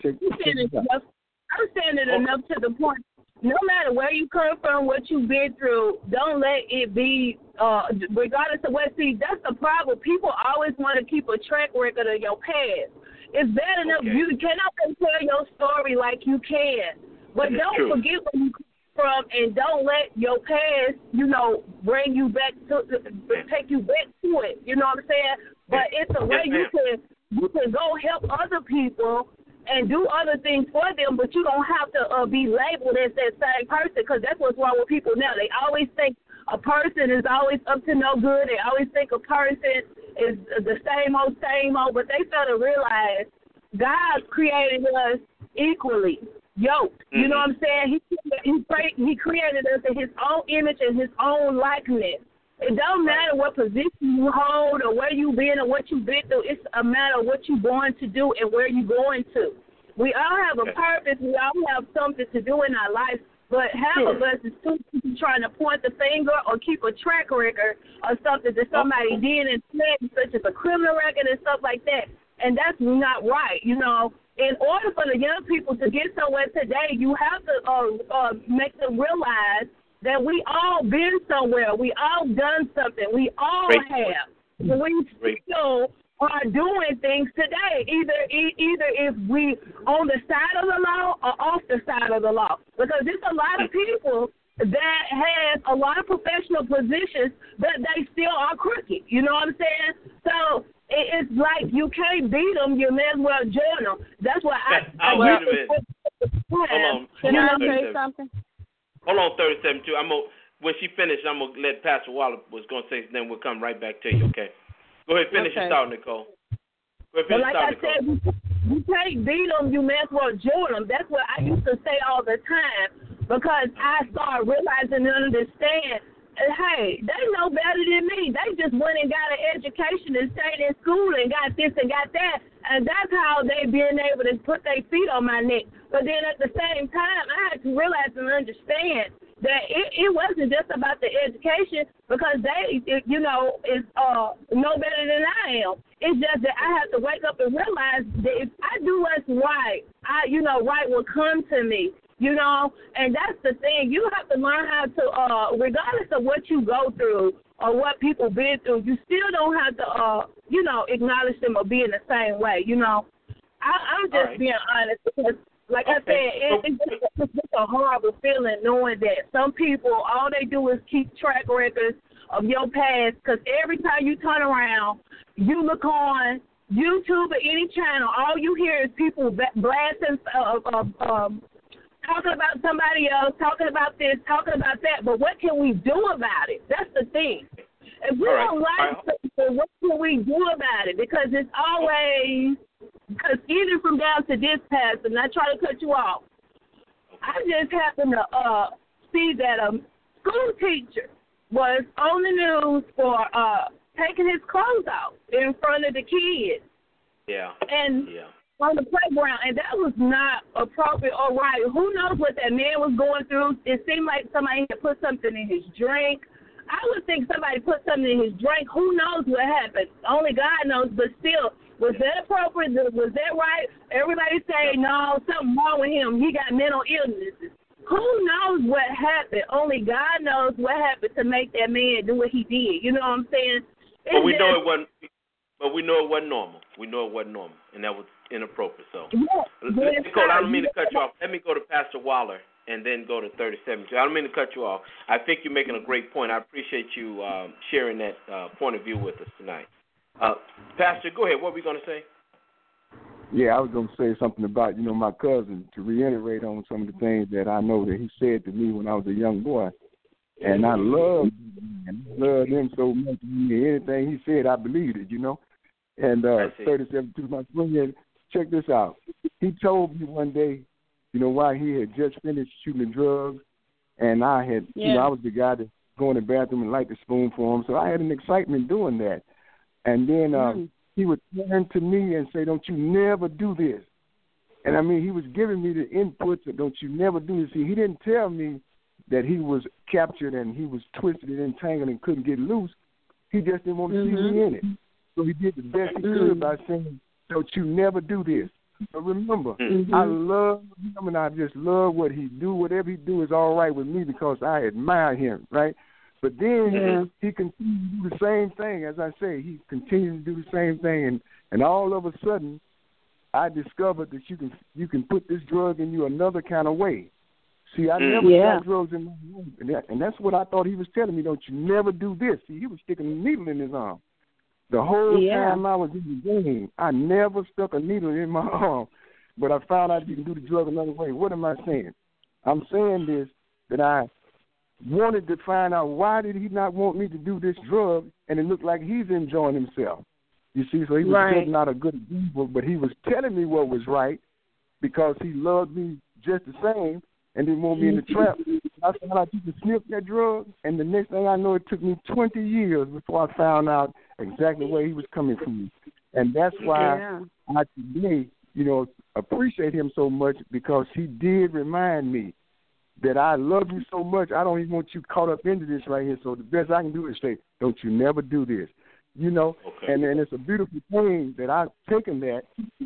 Pastor. I'm saying it enough to the point, no matter where you come from, what you've been through, don't let it be, uh, regardless of what, see, that's the problem. People always want to keep a track record of your past. It's bad enough. Okay. You cannot tell your story like you can, but don't true. forget where you come from and don't let your past, you know, bring you back to, take you back to it. You know what I'm saying? But it's a way you can, you can go help other people and do other things for them, but you don't have to uh, be labeled as that same person, because that's what's wrong with people now. They always think a person is always up to no good. They always think a person is the same old, same old, but they fail to realize God created us equally, yoked. Mm-hmm. You know what I'm saying? He, he, he created us in his own image and his own likeness. It don't matter what position you hold or where you've been or what you've been through. It's a matter of what you're going to do and where you're going to. We all have a purpose. We all have something to do in our life, but half sure. of us is too trying to point the finger or keep a track record of something that somebody oh. did and said, such as a criminal record and stuff like that. And that's not right, you know. In order for the young people to get somewhere today, you have to uh, uh, make them realize that we all been somewhere. We all done something. We all Great. have. We Great. still are doing things today. Either e- either if we on the side of the law or off the side of the law. Because there's a lot of people that has a lot of professional positions, but they still are crooked. You know what I'm saying? So it, it's like you can't beat them. You may as well join them. That's why I. I I wait a minute. Hold on. Can Hold I on, say thirty-seven. something? Hold on, thirty-seven too. I'm gonna, when she finished, I'm gonna let Pastor Waller was gonna say, then we'll come right back to you. Okay. Go ahead, finish Okay. your thought, Nicole. Go ahead, But finish like your I thought, Nicole. said, you, you can't beat them. You may as well join them. That's what I used to say all the time because I started realizing and understand, uh, hey, they know better than me. They just went and got an education and stayed in school and got this and got that, and that's how they been able to put their feet on my neck. But then at the same time, I had to realize and understand that it, it wasn't just about the education because they, it, you know, is uh know better than I am. It's just that I have to wake up and realize that if I do what's right, I, you know, right will come to me. You know, and that's the thing. You have to learn how to, uh, regardless of what you go through or what people been through, you still don't have to, uh, you know, acknowledge them or be in the same way. You know, I, I'm just right. being honest because. Like Okay. I said, it, it's, just, it's just a horrible feeling knowing that some people, all they do is keep track records of your past because every time you turn around, you look on YouTube or any channel, all you hear is people blasting, uh, uh, um, talking about somebody else, talking about this, talking about that. But what can we do about it? That's the thing. If we All right. don't like Right. people, what can we do about it? Because it's always... Because even from down to this past, and I try to cut you off, I just happened to uh, see that a school teacher was on the news for uh, taking his clothes off in front of the kids. Yeah. And yeah. on the playground, and that was not appropriate or right. Who knows what that man was going through? It seemed like somebody had put something in his drink. I would think somebody put something in his drink. Who knows what happened? Only God knows, but still, was that appropriate? Was that right? Everybody say, no, something wrong with him. He got mental illnesses. Who knows what happened? Only God knows what happened to make that man do what he did. You know what I'm saying? It's But we just, know it wasn't. But we know it wasn't normal. We know it wasn't normal, and that was inappropriate. So, yeah, Nicole, I don't mean to cut you off. Let me go to Pastor Waller and then go to thirty-seven. I don't mean to cut you off. I think you're making a great point. I appreciate you um, sharing that uh, point of view with us tonight. Uh, Pastor, go ahead. What were we going to say? Yeah, I was going to say something about, you know, my cousin, to reiterate on some of the things that I know that he said to me when I was a young boy. And I loved him, and I loved him so much. Anything he said, I believed it, you know. And uh, thirty-seven to my friend, check this out. He told me one day, you know, while he had just finished shooting drugs, and I had, yeah. you know, I was the guy that go in the bathroom and light the spoon for him. So I had an excitement doing that. And then uh, mm. he would turn to me and say, don't you never do this. And, I mean, he was giving me the inputs of don't you never do this. See, he didn't tell me that he was captured and he was twisted and entangled and couldn't get loose. He just didn't want to mm-hmm. see me in it. So he did the best he mm-hmm. could by saying, don't you never do this. But remember, mm-hmm. I love him and I just love what he do. Whatever he do is all right with me because I admire him, right? But then yeah. he continued to do the same thing. As I say, he continued to do the same thing. And, and all of a sudden, I discovered that you can you can put this drug in you another kind of way. See, I never yeah. got drugs in my room. And, that, and that's what I thought he was telling me. Don't you never do this. See, he was sticking a needle in his arm. The whole yeah. time I was in the game, I never stuck a needle in my arm. But I found out you can do the drug another way. What am I saying? I'm saying this, that I wanted to find out why did he not want me to do this drug, and it looked like he's enjoying himself. You see, so he was right. setting out a good example, but he was telling me what was right because he loved me just the same and didn't want me in the trap. I found out you could sniff that drug, and the next thing I know, it took me twenty years before I found out exactly where he was coming from. And that's why yeah. I today, you know, appreciate him so much because he did remind me that I love you so much, I don't even want you caught up into this right here. So the best I can do is say, don't you never do this. You know, okay. and, and it's a beautiful thing that I've taken that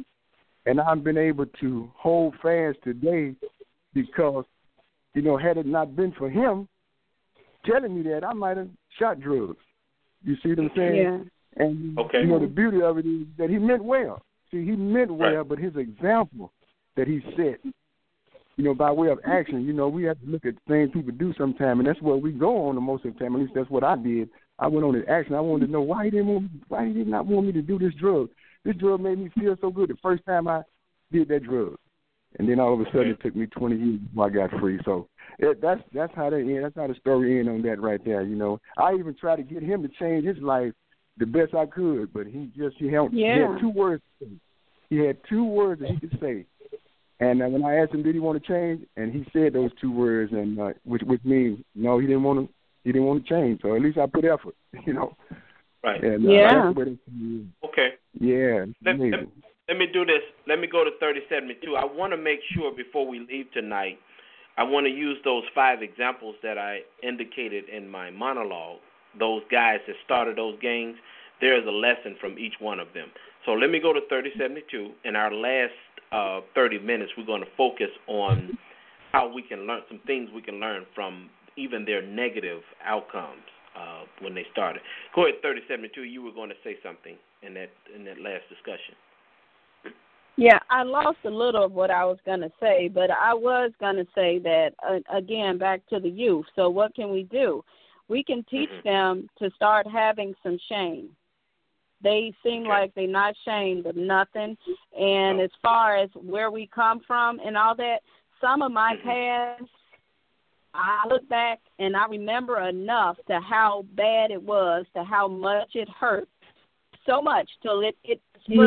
and I've been able to hold fast today because, you know, had it not been for him, telling me that, I might have shot drugs. You see what I'm saying? Yeah. And okay. you know, the beauty of it is that he meant well. See, he meant well, right. but his example that he set, you know, by way of action, you know, we have to look at things people do sometimes, and that's what we go on the most of the time. At least that's what I did. I went on the action. I wanted to know why he didn't want, why he did not want me to do this drug. This drug made me feel so good the first time I did that drug, and then all of a sudden it took me twenty years before I got free. So it, that's that's how that end. That's how the story end on that right there. You know, I even tried to get him to change his life the best I could, but he just he had, yeah. he had two words to say. He had two words that he could say. And uh, when I asked him, did he want to change, and he said those two words, and uh, which which means no, he didn't want to. He didn't want to change. So at least I put effort, you know. Right. And, uh, yeah. That's what it, okay. Yeah. Let, let, let me do this. Let me go to thirty seventy-two. I want to make sure before we leave tonight, I want to use those five examples that I indicated in my monologue. Those guys that started those gangs. There is a lesson from each one of them. So let me go to thirty seventy-two. In our last uh, thirty minutes, we're going to focus on how we can learn some things we can learn from even their negative outcomes uh, when they started. Go ahead, thirty seventy-two. You were going to say something in that in that last discussion. Yeah, I lost a little of what I was going to say, but I was going to say that, uh, again, back to the youth. So what can we do? We can teach mm-hmm. them to start having some shame. They seem okay. like they're not ashamed of nothing. And oh. as far as where we come from and all that, some of my mm-hmm. past, I look back and I remember enough to how bad it was, to how much it hurt, so much till it it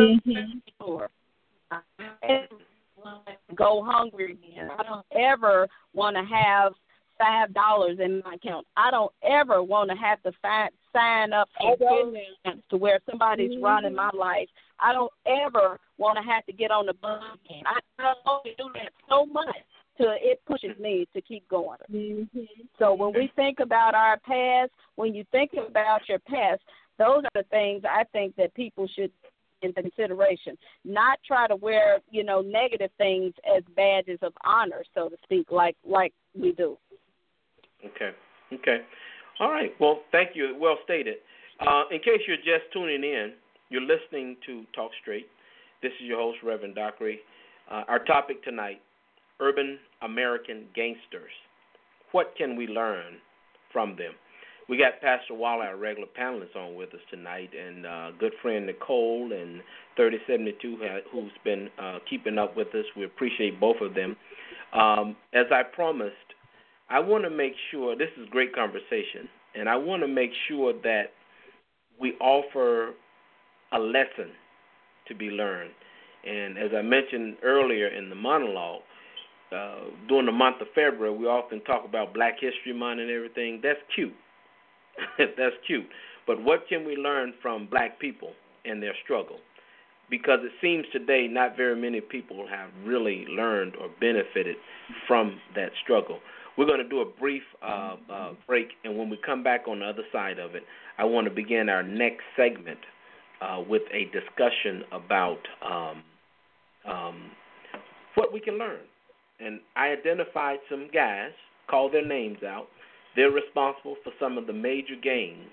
mm-hmm. I don't want to go hungry again. I don't ever want to have five dollars in my account. I don't ever want to have to find, sign up for finance to where somebody's mm-hmm. running my life. I don't ever want to have to get on the bus again. I don't want to do that so much till it pushes me to keep going. Mm-hmm. So when we think about our past, when you think about your past, those are the things I think that people should into consideration, not try to wear, you know, negative things as badges of honor, so to speak, like like we do. Okay. Okay. All right. Well, thank you. Well stated. Uh, in case you're just tuning in, you're listening to Talk Straight. This is your host, Reverend Dockery. Uh, our topic tonight, urban American gangsters. What can we learn from them? We got Pastor Waller, our regular panelist, on with us tonight, and uh, good friend Nicole and thirty seventy-two, who's been uh, keeping up with us. We appreciate both of them. Um, as I promised, I want to make sure, this is great conversation, and I want to make sure that we offer a lesson to be learned. And as I mentioned earlier in the monologue, uh, during the month of February, we often talk about Black History Month and everything. That's cute. That's cute. But what can we learn from black people and their struggle? Because it seems today not very many people have really learned or benefited from that struggle. We're going to do a brief uh, uh, break, and when we come back on the other side of it, I want to begin our next segment uh, with a discussion about um, um, what we can learn. And I identified some guys, called their names out. They're responsible for some of the major gangs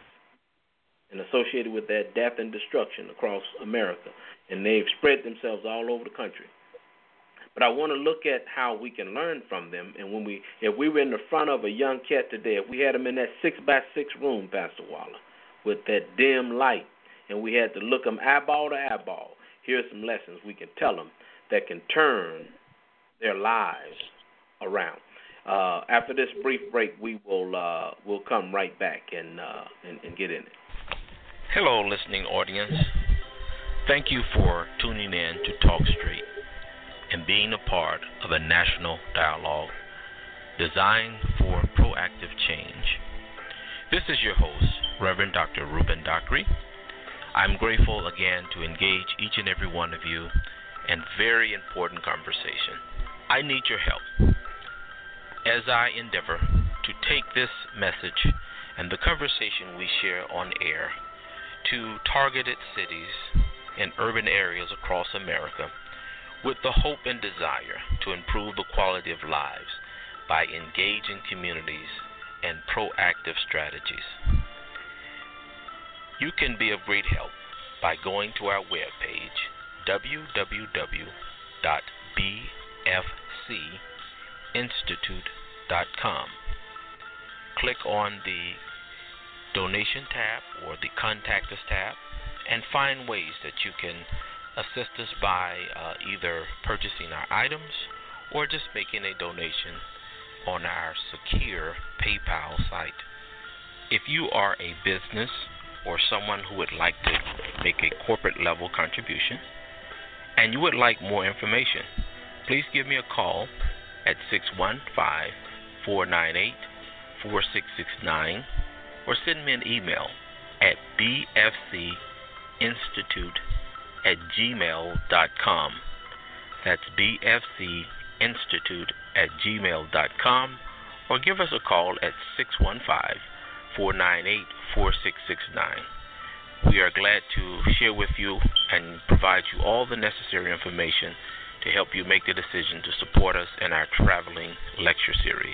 and associated with their death and destruction across America. And they've spread themselves all over the country. But I want to look at how we can learn from them. And when we, if we were in the front of a young cat today, if we had him in that six by six room, Pastor Waller, with that dim light, and we had to look them eyeball to eyeball, here's some lessons we can tell them that can turn their lives around. Uh, after this brief break, we will uh, will come right back and, uh, and and get in it. Hello, listening audience. Thank you for tuning in to Talk Straight and being a part of a national dialogue designed for proactive change. This is your host, Reverend Doctor Ruben Dockery. I'm grateful again to engage each and every one of you in very important conversation. I need your help as I endeavor to take this message and the conversation we share on air to targeted cities and urban areas across America with the hope and desire to improve the quality of lives by engaging communities and proactive strategies. You can be of great help by going to our webpage, w w w dot b f c institute dot com. Click on the Donation tab or the Contact Us tab and find ways that you can assist us by uh, either purchasing our items or just making a donation on our secure PayPal site. If you are a business or someone who would like to make a corporate level contribution and you would like more information, please give me a call at six one five, four nine eight, four six six nine or send me an email at b f c institute at gmail dot com. That's b f c institute at gmail dot com, or give us a call at six one five, four nine eight, four six six nine. We are glad to share with you and provide you all the necessary information to help you make the decision to support us in our traveling lecture series.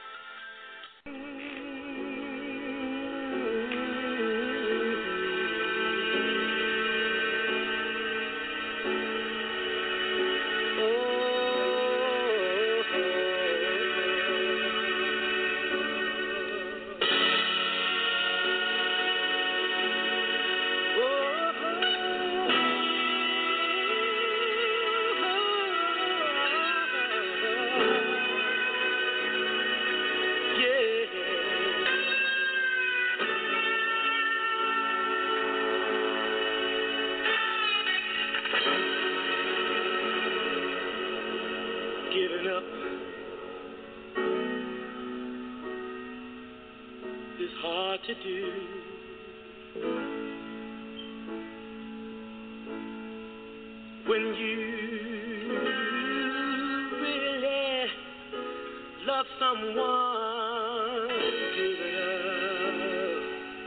To do when you really love someone good enough.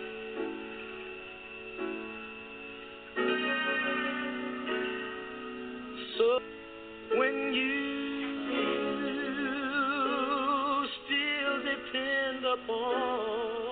So when you still depend upon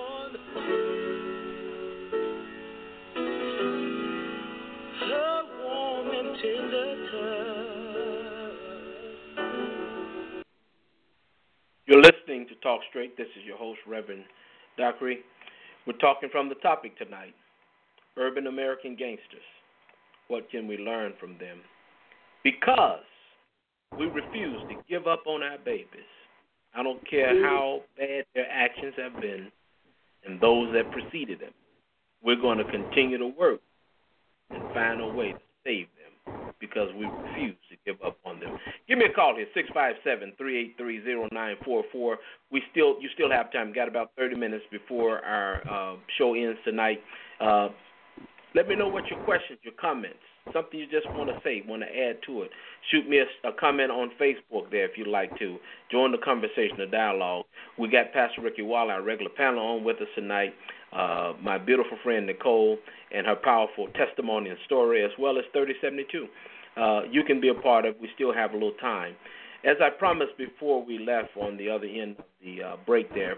You're listening to Talk Straight. This is your host, Reverend Dockery. We're talking from the topic tonight, urban American gangsters. What can we learn from them? Because we refuse to give up on our babies. I don't care how bad their actions have been and those that preceded them. We're going to continue to work and find a way to save them because we refuse to give up on them. Give me a call here, six five seven, three eight three, zero nine four four. We still, you still have time. Got about thirty minutes before our uh, show ends tonight. Uh, let me know what your questions, your comments, something you just want to say, want to add to it. Shoot me a, a comment on Facebook there if you'd like to. Join the conversation, the dialogue. We got Pastor Ricky Waller, our regular panel, on with us tonight. Uh, my beautiful friend Nicole and her powerful testimony and story, as well as thirty seventy-two. Uh, you can be a part of it. We still have a little time. As I promised before we left on the other end of the uh, break there,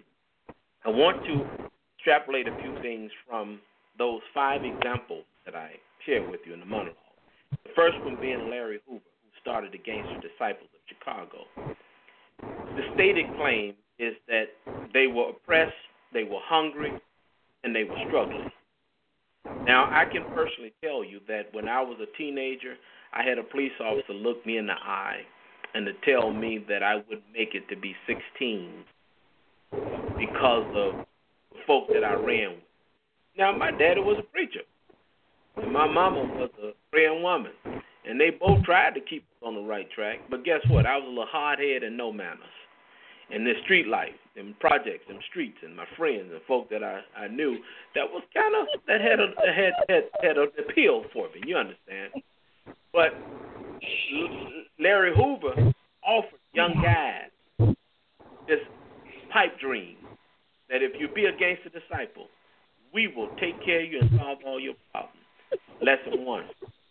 I want to extrapolate a few things from those five examples that I shared with you in the monologue. The first one being Larry Hoover, who started the Gangster Disciples of Chicago. The stated claim is that they were oppressed, they were hungry, and they were struggling. Now, I can personally tell you that when I was a teenager, I had a police officer look me in the eye and to tell me that I wouldn't make it to be sixteen because of the folk that I ran with. Now, my daddy was a preacher, and my mama was a praying woman, and they both tried to keep us on the right track, but guess what? I was a little hard-headed and no manners. And this street life, them projects, them streets, and my friends and folk that I, I knew, that was kind of, that had a, had, had, had an appeal for me, you understand? But Larry Hoover offered young guys this pipe dream that if you be a gangster disciple, we will take care of you and solve all your problems. Lesson one.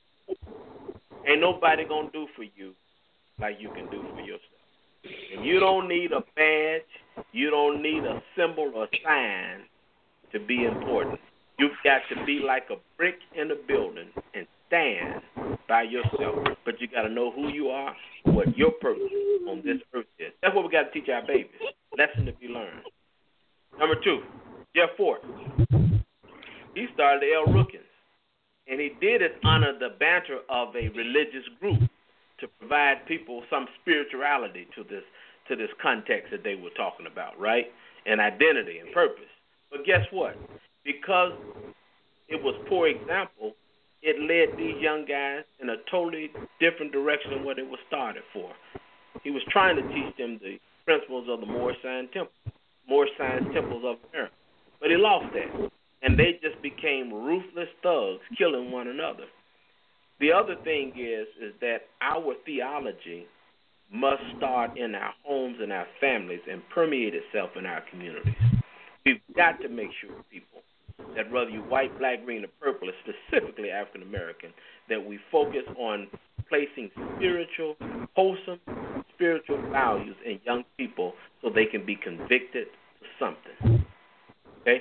Ain't nobody going to do for you like you can do for yourself. And you don't need a badge. You don't need a symbol or sign to be important. You've got to be like a brick in a building and stand by yourself. But you got to know who you are, what your purpose on this earth is. That's what we got to teach our babies. Lesson to be learned. Number two, Jeff Fort. He started the El Rookins, and he did it under the banter of a religious group to provide people some spirituality to this to this context that they were talking about, right? And identity and purpose. But guess what? Because it was poor example, it led these young guys in a totally different direction than what it was started for. He was trying to teach them the principles of the Moorish Science Temple, Moorish Science Temples of America. But he lost that. And they just became ruthless thugs, killing one another. The other thing is, is that our theology must start in our homes and our families and permeate itself in our communities. We've got to make sure, people, that whether you're white, black, green, or purple, specifically African American, that we focus on placing spiritual, wholesome spiritual values in young people so they can be convicted to something. Okay?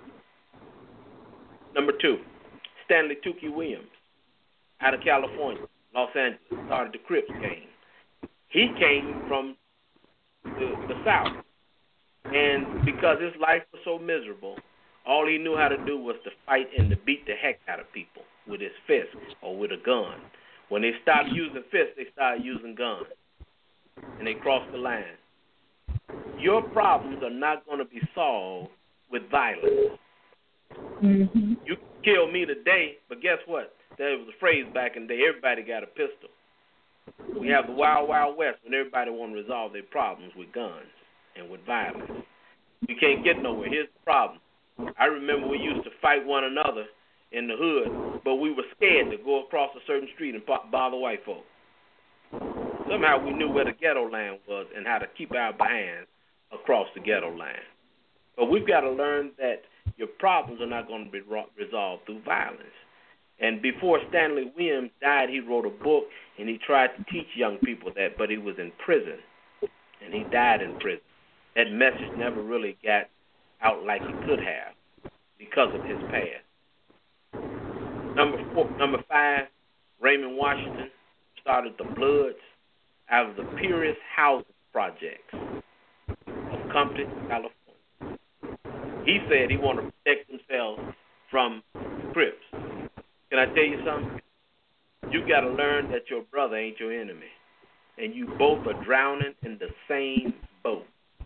Number two, Stanley Tookie Williams, out of California, Los Angeles, started the Crips gang. He came from the, the South, and because his life was so miserable, all he knew how to do was to fight and to beat the heck out of people with his fist or with a gun. When they stopped using fists, they started using guns, and they crossed the line. Your problems are not going to be solved with violence. Mm-hmm. You can kill me today, but guess what? There was a phrase back in the day, everybody got a pistol. We have the wild, wild west when everybody want to resolve their problems with guns and with violence. We can't get nowhere. Here's the problem. I remember we used to fight one another in the hood, but we were scared to go across a certain street and bother white folk. Somehow we knew where the ghetto line was and how to keep our behinds across the ghetto line. But we've got to learn that your problems are not going to be resolved through violence. And before Stanley Williams died, he wrote a book, and he tried to teach young people that, but he was in prison, and he died in prison. That message never really got out like it could have because of his past. Number four, number five, Raymond Washington started the Bloods out of the Pierce Housing Projects of Compton, California. He said he wanted to protect himself from Crips. Can I tell you something? You got to learn that your brother ain't your enemy, and you both are drowning in the same boat.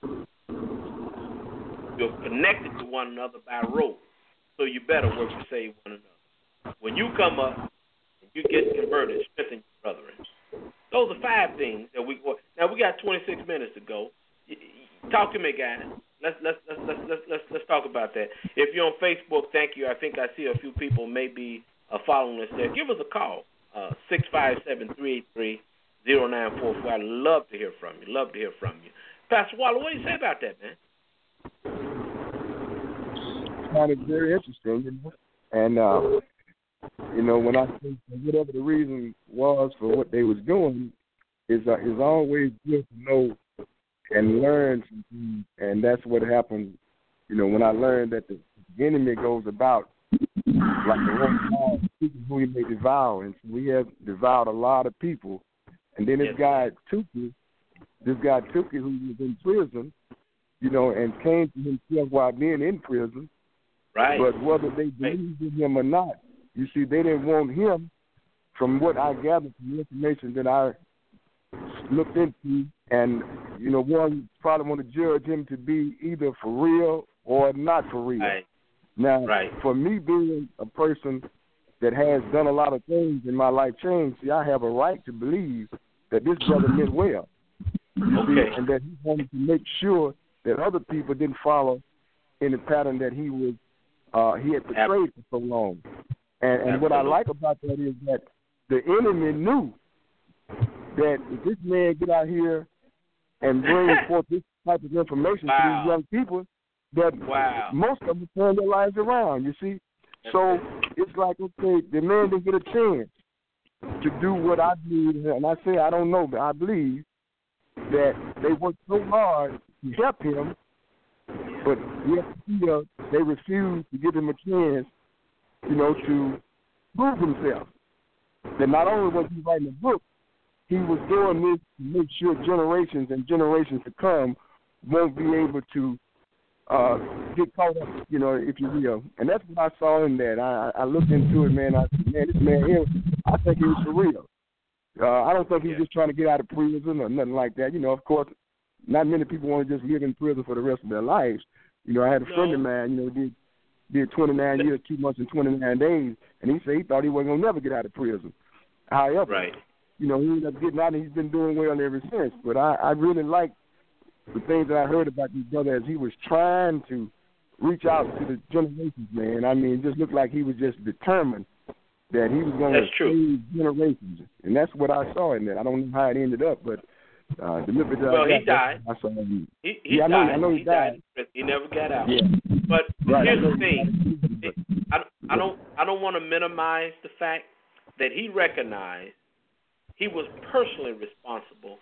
You're connected to one another by rope, so you better work to save one another. When you come up and you get converted, strengthen your brethren. Those are five things that we. Now we got twenty-six minutes to go. Talk to me, guys. Let's let's let's let's let's let's, let's talk about that. If you're on Facebook, thank you. I think I see a few people maybe uh, following us there. Give us a call, uh, six five seven, three eight three, zero nine four four. I'd love to hear from you. Love to hear from you. Pastor Waller, what do you say about that, man? I find it very interesting, you know? And uh, you know, when I think whatever the reason was for what they was doing, is uh, is always good to know and learn something, and that's what happened. You know, when I learned that the enemy goes about like the one people who he may devour, and so we have devoured a lot of people. And then this yes. guy Tookie, this guy Tookie, who was in prison, you know, and came to himself while being in prison. Right. But whether they believed in him or not, you see, they didn't want him. From what I gathered from the information that I looked into, and, you know, one probably want to judge him to be either for real or not for real. Right. Now, right. for me being a person that has done a lot of things in my life change, see, I have a right to believe that this brother meant well. Okay. See, and that he wanted to make sure that other people didn't follow in the pattern that he was uh, he had portrayed for so long. And, and what I like about that is that the enemy knew that if this man get out here and bring forth this type of information wow. to these young people, that wow. most of them turn their lives around, you see. That's so it. It's like, okay, the man didn't get a chance to do what I did, and I say I don't know, but I believe that they worked so hard to help him But yet still, they refuse to give him a chance, you know, to prove himself. That not only was he writing a book, he was doing this to make sure generations and generations to come won't be able to uh, get caught up, you know, if you will. And that's what I saw in that. I, I looked into it, man. I said, man, this man here, I think he was for real. Uh, I don't think he was just trying to get out of prison or nothing like that. You know, of course, not many people want to just live in prison for the rest of their lives. You know, I had a no. friend of mine, you know, did did twenty-nine years, two months, and twenty-nine days, and he said he thought he wasn't going to never get out of prison. However, right. you know, he ended up getting out, and he's been doing well ever since. But I, I really like the things that I heard about this brother as he was trying to reach out to the generations, man. I mean, it just looked like he was just determined that he was going to save generations. And that's what I saw in that. I don't know how it ended up, but uh, the Memphis Well, he got, died. I saw him. He, he yeah, I know, died. I know he, he died. died. He never got out. Yeah. But right. here's the thing. It, I, I don't I don't want to minimize the fact that he recognized he was personally responsible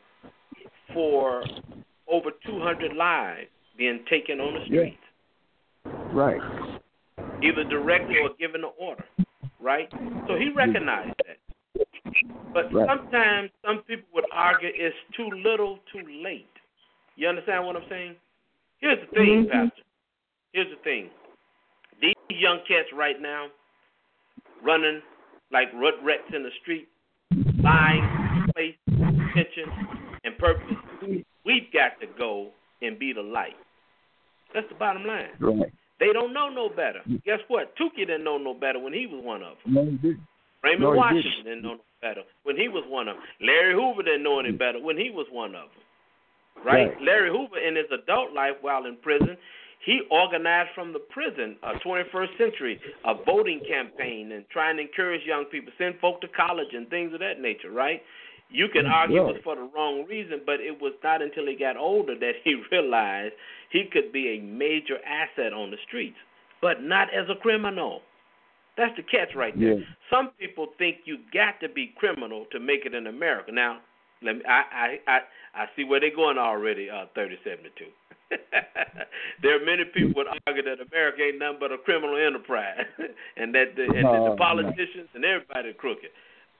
for over two hundred lives being taken on the streets. Yeah. Right. Either directly or given the order, right? So he recognized that. But right. sometimes some people would argue it's too little, too late. You understand what I'm saying? Here's the thing, mm-hmm. Pastor. Here's the thing. These young cats right now running like rut rats in the street, lying, place, intention, and purpose. We've got to go and be the light. That's the bottom line. Right. They don't know no better. Guess what? Tukey didn't know no better when he was one of them. No, he didn't. Raymond no, Washington didn't. didn't know no better when he was one of them. Larry Hoover didn't know any better when he was one of them. Right? right. Larry Hoover, in his adult life while in prison, he organized from the prison a twenty-first century, a voting campaign and trying to encourage young people, send folk to college and things of that nature, right? You can argue yeah. it was for the wrong reason, but it was not until he got older that he realized he could be a major asset on the streets, but not as a criminal. That's the catch right there. Yeah. Some people think you got to be criminal to make it in America. Now, let me. I I I, I see where they're going already. Uh, thirty seventy-two. There are many people would argue that America ain't nothing but a criminal enterprise, and that the, and oh, the politicians and everybody are crooked.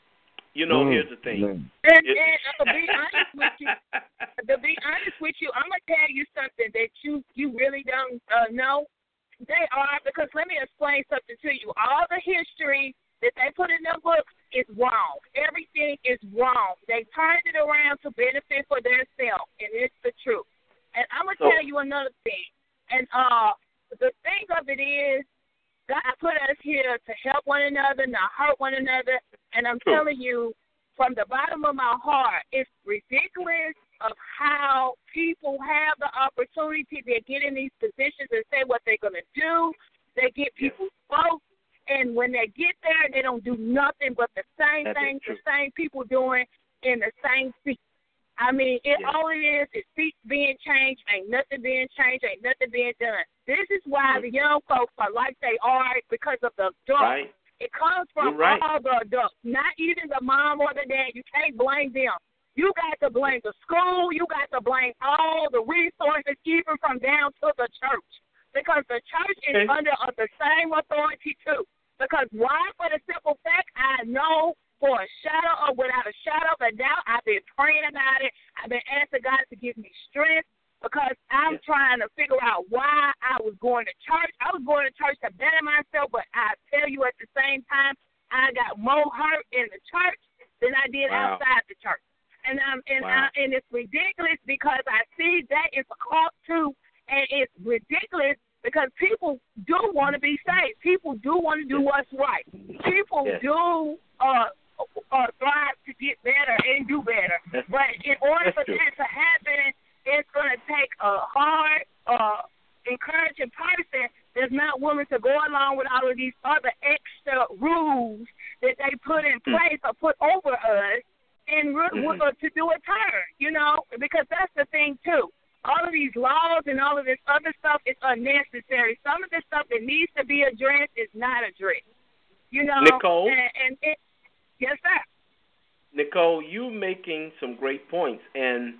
You know, mm, here's the thing. Mm. And, and uh, to be honest with you, to be honest with you, I'm gonna tell you something that you you really don't uh, know. They are, because let me explain something to you. All the history that they put in their books is wrong. Everything is wrong. They turned it around to benefit for themselves, and it's the truth. And I'm gonna So, tell you another thing. And uh, the thing of it is, God put us here to help one another, not hurt one another. And I'm True. telling you, from the bottom of my heart, it's ridiculous of how people have the opportunity to get in these positions and say what they're going to do. They get people's votes, and when they get there, they don't do nothing but the same That things is the same people doing in the same seat. I mean, it Yeah. all it is is seats being changed, ain't nothing being changed, ain't nothing being done. This is why Mm-hmm. the young folks are like they are because of the adults. Right. It comes from You're right. all the adults, not even the mom or the dad. You can't blame them. You got to blame the school. You got to blame all the resources, even from down to the church, because the church is Okay. under uh, the same authority too. Because why? For the simple fact, I know for a shadow or without a shadow of a doubt, I've been praying about it. I've been asking God to give me strength because I'm Yes. trying to figure out why I was going to church. I was going to church to better myself, but I tell you at the same time, I got more hurt in the church than I did Wow. outside the church. And um, and Wow. I, and it's ridiculous because I see that it's a cult too, and it's ridiculous because people do want to be saved. People do want to do what's right. People Yes. do uh, uh, thrive to get better and do better. That's- But in order that's for true. that to happen, it's going to take a hard, uh, encouraging person that's not willing to go along with all of these other extra rules that they put in Hmm. place or put over us and re- Mhm. uh, to do a turn, you know, because that's the thing, too. All of these laws and all of this other stuff is unnecessary. Some of the stuff that needs to be addressed is not addressed, you know. Nicole? And, and it, yes, sir. Nicole, you making some great points, and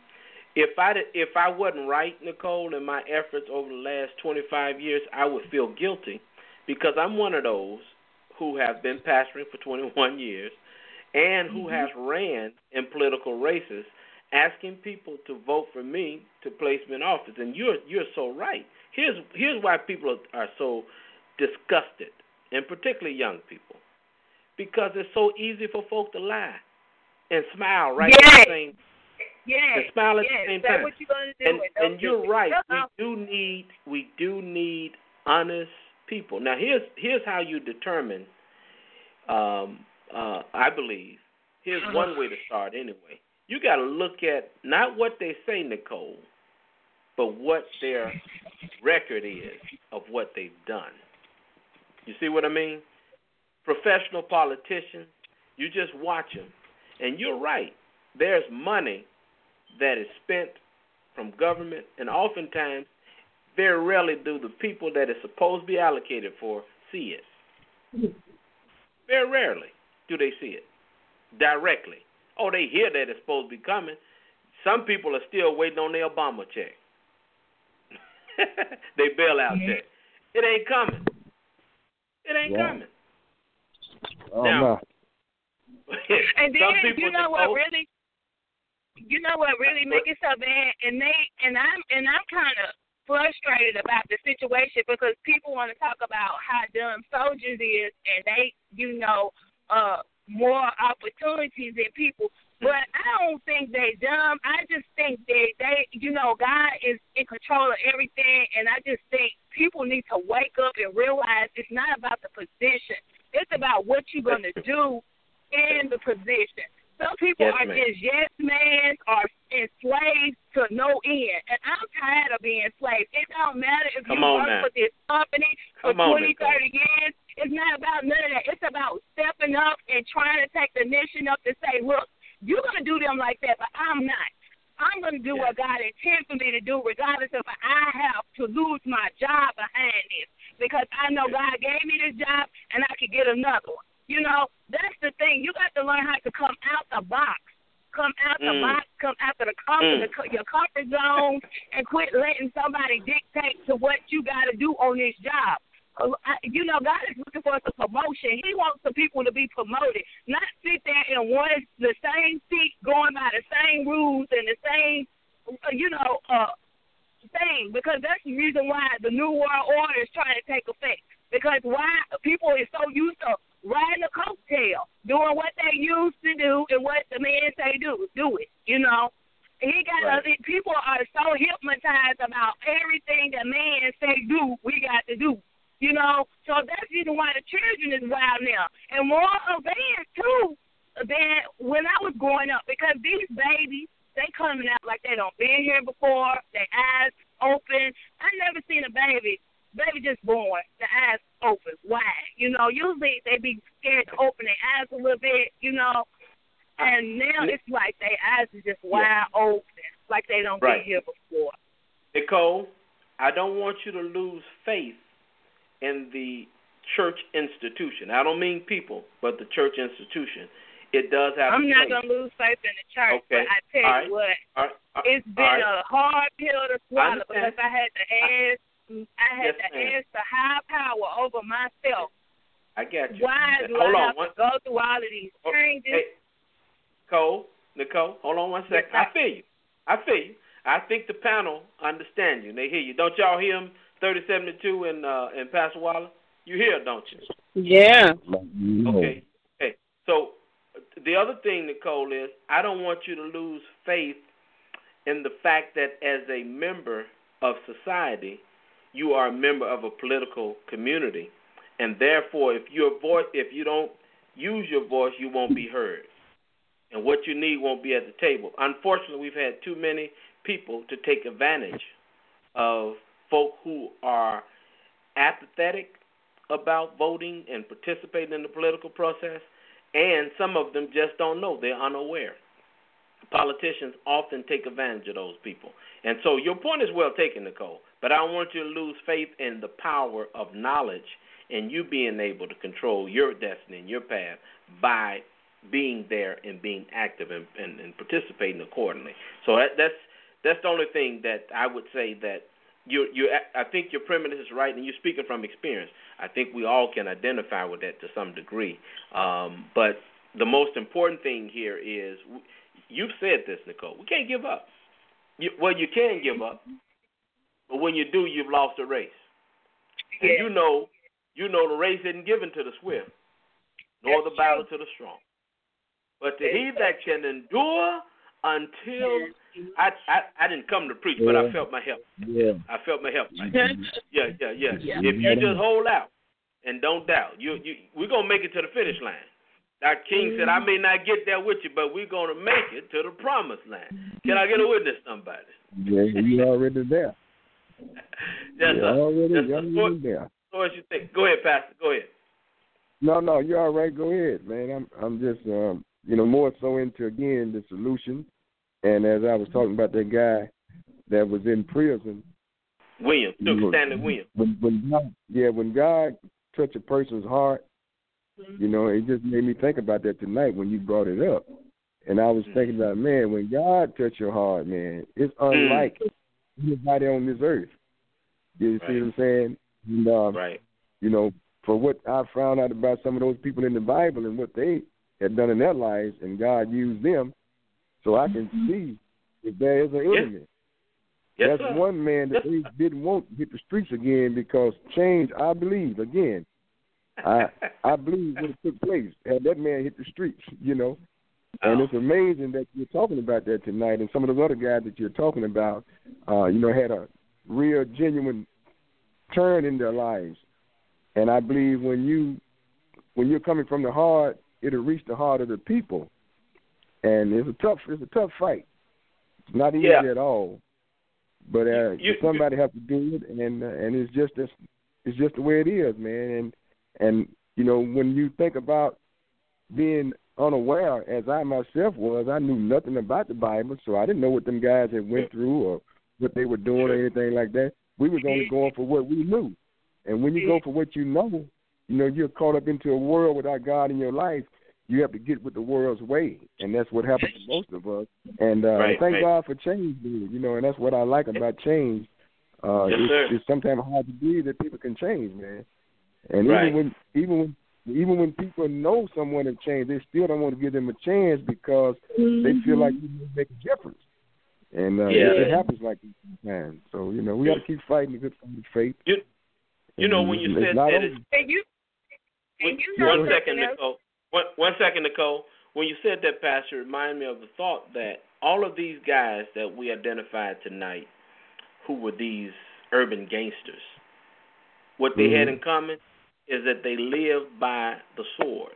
If I did, if I wasn't right, Nicole, in my efforts over the last twenty-five years, I would feel guilty because I'm one of those who have been pastoring for twenty-one years and who mm-hmm. has ran in political races, asking people to vote for me to place me in office. And you're you're so right. Here's here's why people are, are so disgusted, and particularly young people, because it's so easy for folk to lie and smile right yes. at the same yes. and smile at yes. the same That's time. what you're gonna do. And, and, and you're right. We do need we do need honest people. Now here's here's how you determine. Um, uh, I believe here's uh-huh. one way to start. Anyway, you got to look at not what they say, Nicole, but what their record is of what they've done. You see what I mean? Professional politicians, you just watch them. And you're right. There's money that is spent from government, and oftentimes, very rarely do the people that it's supposed to be allocated for see it. Very rarely do they see it directly. Oh, they hear that it's supposed to be coming. Some people are still waiting on their Obama check. They bailout check. It ain't coming. It ain't yeah. coming. Oh, now, no. And then you know what oh, really, you know what really makes it so bad, and they and I'm and I'm kind of frustrated about the situation because people want to talk about how dumb soldiers is, and they, you know, uh, more opportunities than people. But I don't think they dumb. I just think they, they, you know, God is in control of everything, and I just think people need to wake up and realize it's not about the position. It's about what you're going to do in the position. Some people yes, are ma'am. just yes men or enslaved to no end, and I'm tired of being enslaved. It don't matter if Come you on work now. for this company for Come on, twenty, thirty years. It's not about none of that. It's about stepping up and trying to take the mission up to say, look, you're going to do them like that, but I'm not. I'm going to do yeah. what God intends for me to do, regardless if I have to lose my job behind this, because I know yeah. God gave me this job and I could get another one. You know, that's the thing. You got to learn how to come out the box. Come out the mm. box, come out of the comfort, mm. the, your comfort zone, and quit letting somebody dictate to what you got to do on this job. You know, God is looking for a promotion. He wants the people to be promoted, not sit there in one the same seat, going by the same rules and the same, you know, uh, thing. Because that's the reason why the New World Order is trying to take effect. Because why people are so used to riding a coattail, doing what they used to do and what the man say do, do it. You know. He got right. uh, people are so hypnotized about everything that man say do, we got to do. You know, so that's the reason why the children is wild now. And more advanced, too, than when I was growing up. Because these babies, they coming out like they don't been here before. Their eyes open. I never seen a baby, baby just born, the eyes open, wide. You know, usually they be scared to open their eyes a little bit, you know. And now it's like their eyes are just wide yeah. open, like they don't right. been here before. Nicole, I don't want you to lose faith in the church institution. I don't mean people, but the church institution. It does have I'm a not place. going to lose faith in the church, okay. but I tell All you right. what, All right. All right. it's been right. a hard pill to swallow I because I had to ask, I had yes, to ma'am. ask the high power over myself. I got you. Why do hold I on, have one, to go through all of these changes? Hey, Cole, Nicole, hold on one second. Yes, I feel you. I feel you. I think the panel understand you. They hear you. Don't y'all hear them? thirty seventy-two in uh, in Pastor Waller. You hear, don't you? Yeah. Okay. Okay. So the other thing, Nicole, is I don't want you to lose faith in the fact that as a member of society, you are a member of a political community, and therefore, if your voice, if you don't use your voice, you won't be heard, and what you need won't be at the table. Unfortunately, we've had too many people to take advantage of folk who are apathetic about voting and participating in the political process, and some of them just don't know. They're unaware. Politicians often take advantage of those people. And so your point is well taken, Nicole, but I don't want you to lose faith in the power of knowledge and you being able to control your destiny and your path by being there and being active and, and, and participating accordingly. So that, that's that's the only thing that I would say that you you I think your premise is right, and you're speaking from experience. I think we all can identify with that to some degree. Um, but the most important thing here is, you've said this, Nicole, we can't give up. You, well, you can give up, but when you do, you've lost the race. And you know, you know the race isn't given to the swift, nor the battle to the strong. But to he that can endure until I, I I didn't come to preach, but I felt my help. Yeah. I felt my help. Like yeah, yeah, yeah, yeah. If you just hold out and don't doubt, you you we're gonna make it to the finish line. Doctor King said, I may not get there with you, but we're gonna make it to the promised land. Can I get a witness, somebody? Yeah, you already there. Yes, you're sir. already, Yes, you're sir. already there. So what you think? Go ahead, Pastor. Go ahead. No, no, you're all right. Go ahead, man. I'm, I'm just, um, you know, more so into again the solution. And as I was talking about that guy that was in prison, William, you know, Stanley William. When, when God, yeah, when God touch a person's heart, you know, it just made me think about that tonight when you brought it up. And I was thinking about, man, when God touch your heart, man, it's unlike anybody on this earth. You Right. see what I'm saying? And, um, right. You know, for what I found out about some of those people in the Bible and what they had done in their lives, and God used them, so I can see if there is an enemy. Yes, That's sir. one man that they didn't want to hit the streets again because change, I believe, again, I I believe what took place had that man hit the streets, you know. And oh. it's amazing that you're talking about that tonight, and some of those other guys that you're talking about, uh, you know, had a real, genuine turn in their lives. And I believe when you when you're coming from the heart, it'll reach the heart of the people. And it's a tough it's a tough fight. It's not easy yeah. at all. But uh, you, somebody you, has to do it, and uh, and it's just it's, it's just the way it is, man. And and you know, when you think about being unaware, as I myself was, I knew nothing about the Bible, so I didn't know what them guys had went through or what they were doing or anything like that. We was only going for what we knew. And when you go for what you know, you know, you're caught up into a world without God in your life. You have to get with the world's way, and that's what happens to most of us. And uh, right, thank right. God for change, dude. You know, and that's what I like about change. Uh, yes, it's, it's sometimes hard to believe that people can change, man. And right. even when even when even when people know someone has changed, they still don't want to give them a chance because mm-hmm. they feel like you make a difference. And uh, yeah. it, it happens like this sometimes. So you know, we got to keep fighting the good fight of faith. You, you know, when you said that, it's, and you, and you one second, Nicole. One, one second, Nicole. When you said that, Pastor, it reminded me of the thought that all of these guys that we identified tonight, who were these urban gangsters, what they mm-hmm. had in common is that they lived by the sword.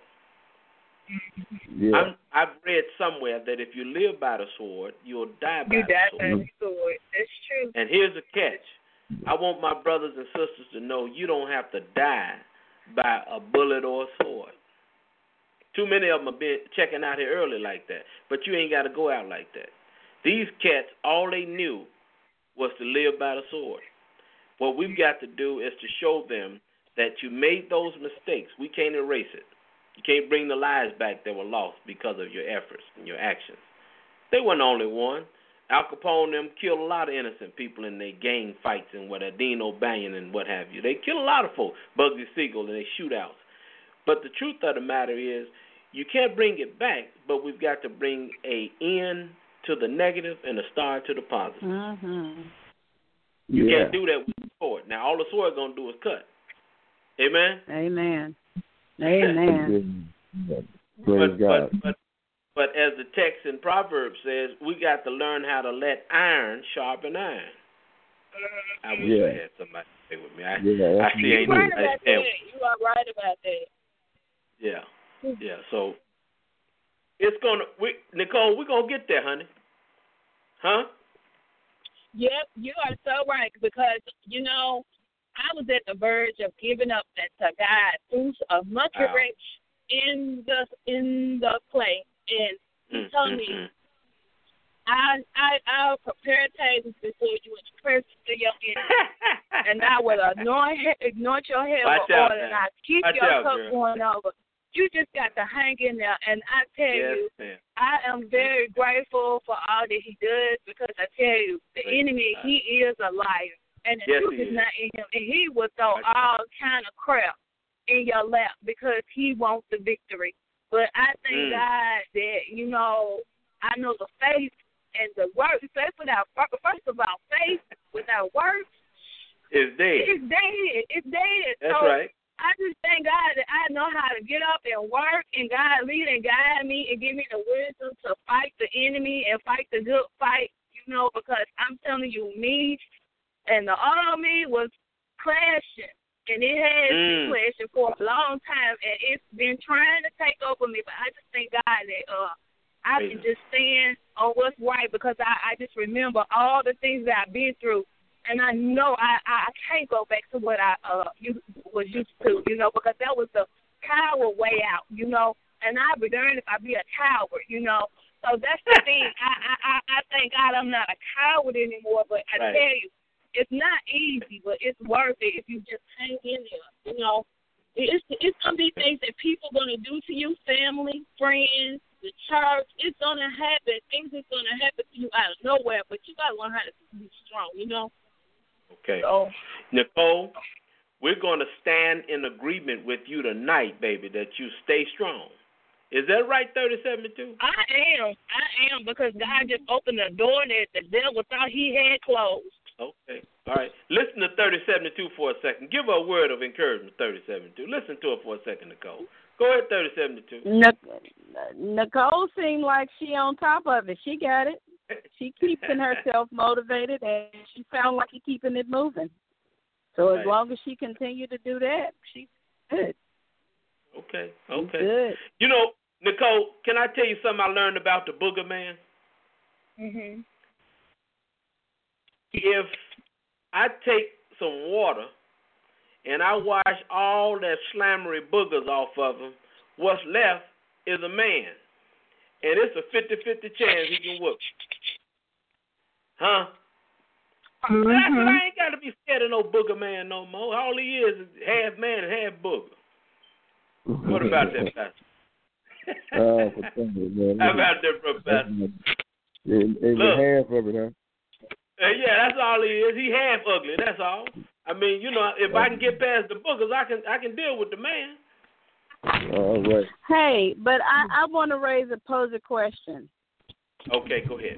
Yeah. I'm, I've read somewhere that if you live by the sword, you'll die by you the die sword. by the sword. That's true. And here's the catch. I want my brothers and sisters to know you don't have to die by a bullet or a sword. Too many of them have been checking out here early like that, but you ain't got to go out like that. These cats, all they knew was to live by the sword. What we've got to do is to show them that you made those mistakes. We can't erase it. You can't bring the lives back that were lost because of your efforts and your actions. They weren't the only one. Al Capone and them killed a lot of innocent people in their gang fights and what, Dean O'Banion and what have you. They kill a lot of folks, Bugsy Siegel, and they shootouts. But the truth of the matter is, you can't bring it back, but we've got to bring a end to the negative and a start to the positive. Mm-hmm. You yeah. can't do that with the sword. Now, all the sword's going to do is cut. Amen? Amen. Amen. Praise but, God. But, but, but as the text in Proverbs says, we got to learn how to let iron sharpen iron. I wish yeah. I had somebody to say with me. I, yeah, I see You're ain't right I, about I, that. You are right about that. Yeah. Yeah, so it's gonna we Nicole, we're gonna get there, honey. Huh? Yep, you are so right because you know I was at the verge of giving up that to God through a monkey wow. wrench in the in the play, and he mm, told mm, me mm. I I I'll prepare tables before you express to your enemy, and I will anoint anoint your head Watch with out, oil, and man. I keep Watch your out, cup girl. going over. you just got to hang in there. And I tell yes, you, ma'am. I am very grateful for all that he does because I tell you, the Praise enemy, God. he is a liar. And the Yes, truth he is is. not in him. And he will throw Right. all kind of crap in your lap because he wants the victory. But I thank Mm. God that, you know, I know the faith and the work. Faith without, first of all, faith without works, It's dead. it's dead. It's dead. That's so right. I just thank God that I know how to get up and work, and God lead and guide me and give me the wisdom to fight the enemy and fight the good fight, you know, because I'm telling you, me and the other me was clashing. And it has been Mm. clashing for a long time, and it's been trying to take over me. But I just thank God that uh, I can Praise just stand on what's right because I, I just remember all the things that I've been through, and I know I, I can't go back to what I uh used, was used to, you know, because that was the coward way out, you know. And I'd be darned if I be a coward, you know. So that's the thing. I, I, I thank God I'm not a coward anymore, but I Right. tell you, it's not easy, but it's worth it if you just hang in there. You know, it's it's gonna be things that people gonna do to you, family, friends, the church. It's gonna happen. Things is gonna happen to you out of nowhere, but you gotta learn how to be strong. You know. Okay. So, Nicole, we're going to stand in agreement with you tonight, baby, that you stay strong. Is that right, thirty seventy-two? I am. I am because God just opened the door that the devil thought he had closed. Okay. All right. Listen to thirty seventy-two for a second. Give her a word of encouragement, thirty seventy-two. Listen to her for a second, Nicole. Go ahead, thirty seventy-two. Nicole seemed like she on top of it. She got it. She keeping herself motivated, and she sound like she keeping it moving. So as Right. long as she continue to do that, she's good. Okay. She's Okay. good. You know, Nicole, can I tell you something I learned about the Booger Man? Mhm. If I take some water and I wash all that slammery boogers off of him, what's left is a man. And it's a fifty-fifty chance he can whoop. Huh? Mm-hmm. I said, I ain't got to be scared of no Booger Man no more. All he is is half man and half booger. What about that, Pastor? Oh, for thunder, man. How about that, Professor? And, and Look. half of it, huh? Uh, yeah, that's all he is. He half ugly. That's all. I mean, you know, if I can get past the boogers, I can I can deal with the man. All right. Hey, but I, I want to raise a pose a question. Okay, go ahead.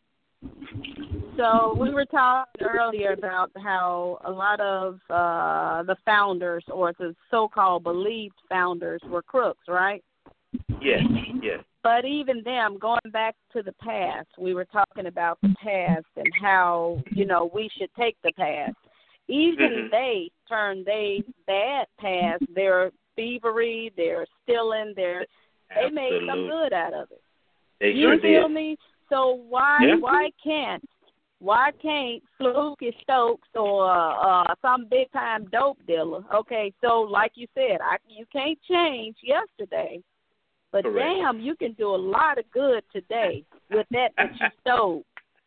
So we were talking earlier about how a lot of uh, the founders or the so-called believed founders were crooks, right? Yes, yes. But even them, going back to the past, we were talking about the past and how, you know, we should take the past. Even Mhm. they turned they bad past, their thievery, their stealing, their they made some Absolutely. good out of it. They You sure feel did. me? So why Yeah. why can't why can't Fluky Stokes or uh, some big time dope dealer? Okay, so like you said, I you can't change yesterday, but Correct. damn, you can do a lot of good today with that that you stole.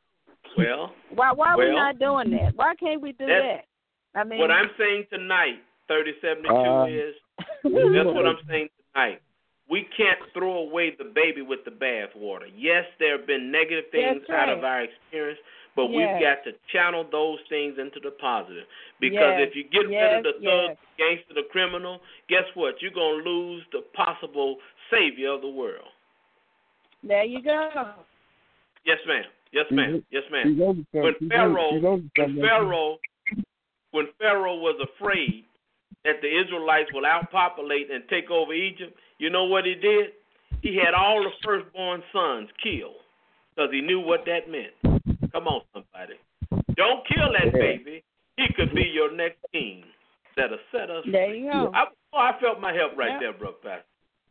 Well, Why why well, we not doing that? Why can't we do that's- that? I mean, what I'm saying tonight, thirty seventy-two, Uh, is that's what I'm saying tonight. We can't throw away the baby with the bathwater. Yes, there have been negative things That's out of right. our experience, but Yes. we've got to channel those things into the positive. Because Yes, if you get rid yes, of the thug, yes. gangster, the criminal, guess what? You're going to lose the possible savior of the world. there you go. Yes, ma'am. Yes, ma'am. Yes, She's ma'am. on to something. When She's Pharaoh, on, she's on to when something. Pharaoh, when Pharaoh was afraid that the Israelites will outpopulate and take over Egypt, you know what he did? He had all the firstborn sons killed because he knew what that meant. Come on, somebody. Don't kill that Yeah. baby. He could be your next king that'll set us There free. you go. I, oh, I felt my help right Yep. there, bro, Pastor.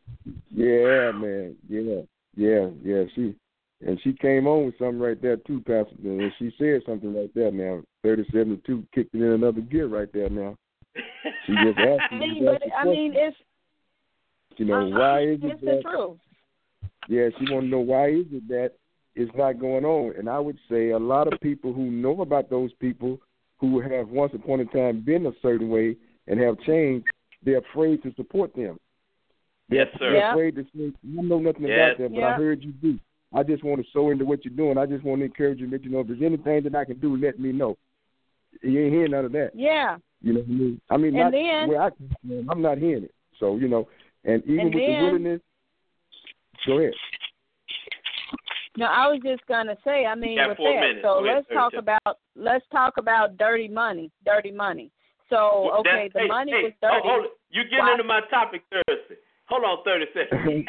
Yeah, man. Yeah, yeah, yeah. She and she came on with something right there too, Pastor. And she said something right there. Now, thirty seventy-two kicked it in another gear right there. Now, she just asked. I you mean, just but asked I the mean, it's question, you know, uh, why is it it's the that? truth. Yeah, she want to know why is it that it's not going on. And I would say a lot of people who know about those people who have once upon a time been a certain way and have changed, they're afraid to support them. Yes, sir. They're afraid to say, I know nothing yes. about that, but yeah. I heard you do. I just want to sow into what you're doing. I just want to encourage you and let you know if there's anything that I can do, let me know. You ain't hearing none of that. Yeah. You know what I mean? I mean, and not then, where I come from, I'm not hearing it. So, you know, and even and with then, the willingness, go ahead. No, I was just gonna say. I mean, with four that, minutes. so Go ahead, let's talk about let's talk about dirty money. Dirty money. So okay, That's, the hey, money hey, was dirty. Oh, hold it. You getting Why? into my topic Thursday? Hold on, thirty seconds.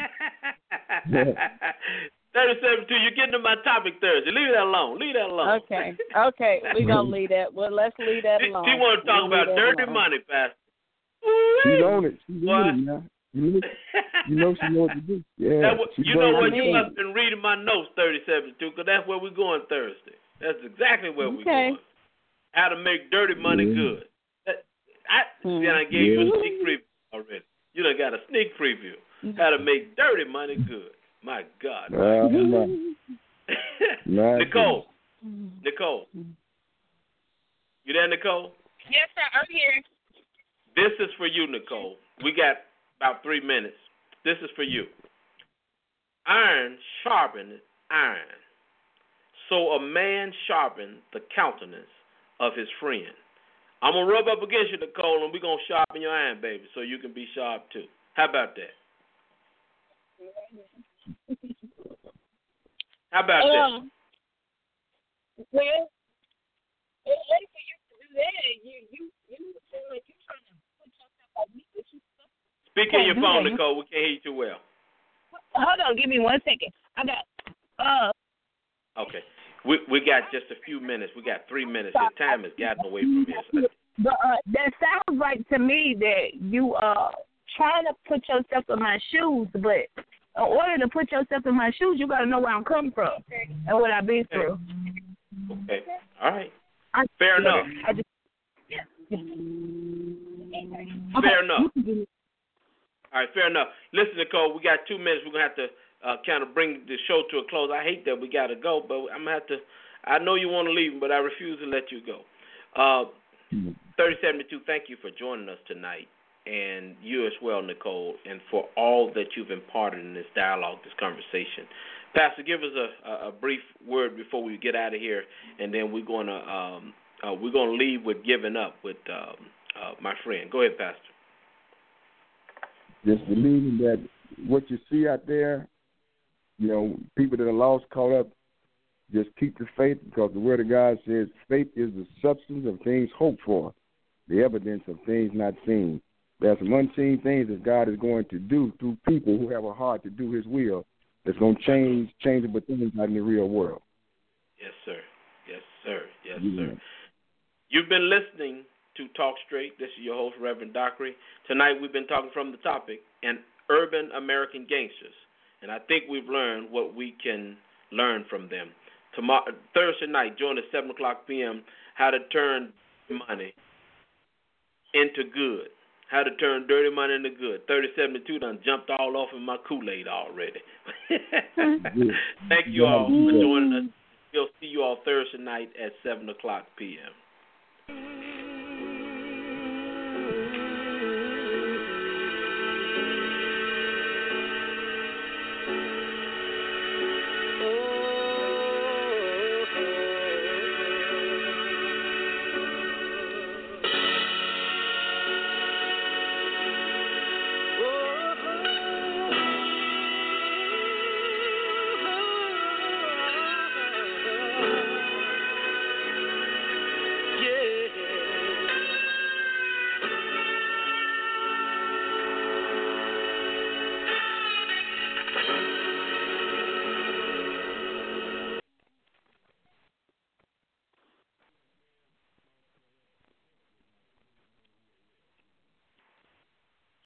thirty-seven two. You getting into my topic Thursday? Leave that alone. Leave that alone. Okay, okay, we gonna leave that. Well, let's leave that alone. She, she want to talk we'll about dirty alone. money, Pastor. She's on it. She's What? on it now. You know, you know she knows what to do. Yeah. That was, she you know brings what? it You in. must have been reading my notes, thirty-seven two, because that's where we're going Thursday. That's exactly where we're Okay. going. How to make dirty money Yeah. good. That, I, Hmm. see, I gave Yeah. you a sneak preview already. You done got a sneak preview. How to make dirty money good. My God. My Uh, God. my- my Nicole. Nicole. You there, Nicole? Yes, sir. I'm here. This is for you, Nicole. We got about three minutes. This is for you. Iron sharpened iron. So a man sharpened the countenance of his friend. I'm going to rub up against you, Nicole, and we're going to sharpen your iron, baby, so you can be sharp too. How about that? How about um, that? Well, in order for you to do that, you you you feel like you're trying to put yourself on me. But you Speak in your phone, Nicole. We can't hear you too well. hold on, give me one second. I got uh. Okay. We we got just a few minutes. We got three minutes. Your time has gotten away from us. But uh, that sounds like to me that you uh trying to put yourself in my shoes, but in order to put yourself in my shoes, you got to know where I'm coming from and what I've been through. Okay. All right. I, Fair enough. I just, yeah. Fair Okay. enough. All right, fair enough. Listen, Nicole, we got two minutes. We're going to have to uh, kind of bring the show to a close. I hate that we got to go, but I'm going to have to. I know you want to leave, but I refuse to let you go. Uh, thirty seventy-two, thank you for joining us tonight, and you as well, Nicole, and for all that you've imparted in this dialogue, this conversation. Pastor, give us a, a brief word before we get out of here, and then we're going to um, uh, we're going to leave with giving up with um, uh, my friend. Go ahead, Pastor. Just believing that what you see out there, you know, people that are lost, caught up, just keep the faith, because the Word of God says faith is the substance of things hoped for, the evidence of things not seen. There are some unseen things that God is going to do through people who have a heart to do His will that's going to change, changeable things out in the real world. Yes, sir. Yes, sir. Yes, Yeah. sir. You've been listening to Talk Straight. This is your host, Reverend Dockery. Tonight we've been talking from the topic, and urban American gangsters. And I think we've learned what we can learn from them. Tomorrow, Thursday night, join us seven o'clock p.m., how to turn money into good. How to turn dirty money into good. thirty seventy-two done jumped all off of my Kool-Aid already. Thank you all for joining us. We'll see you all Thursday night at seven o'clock p.m.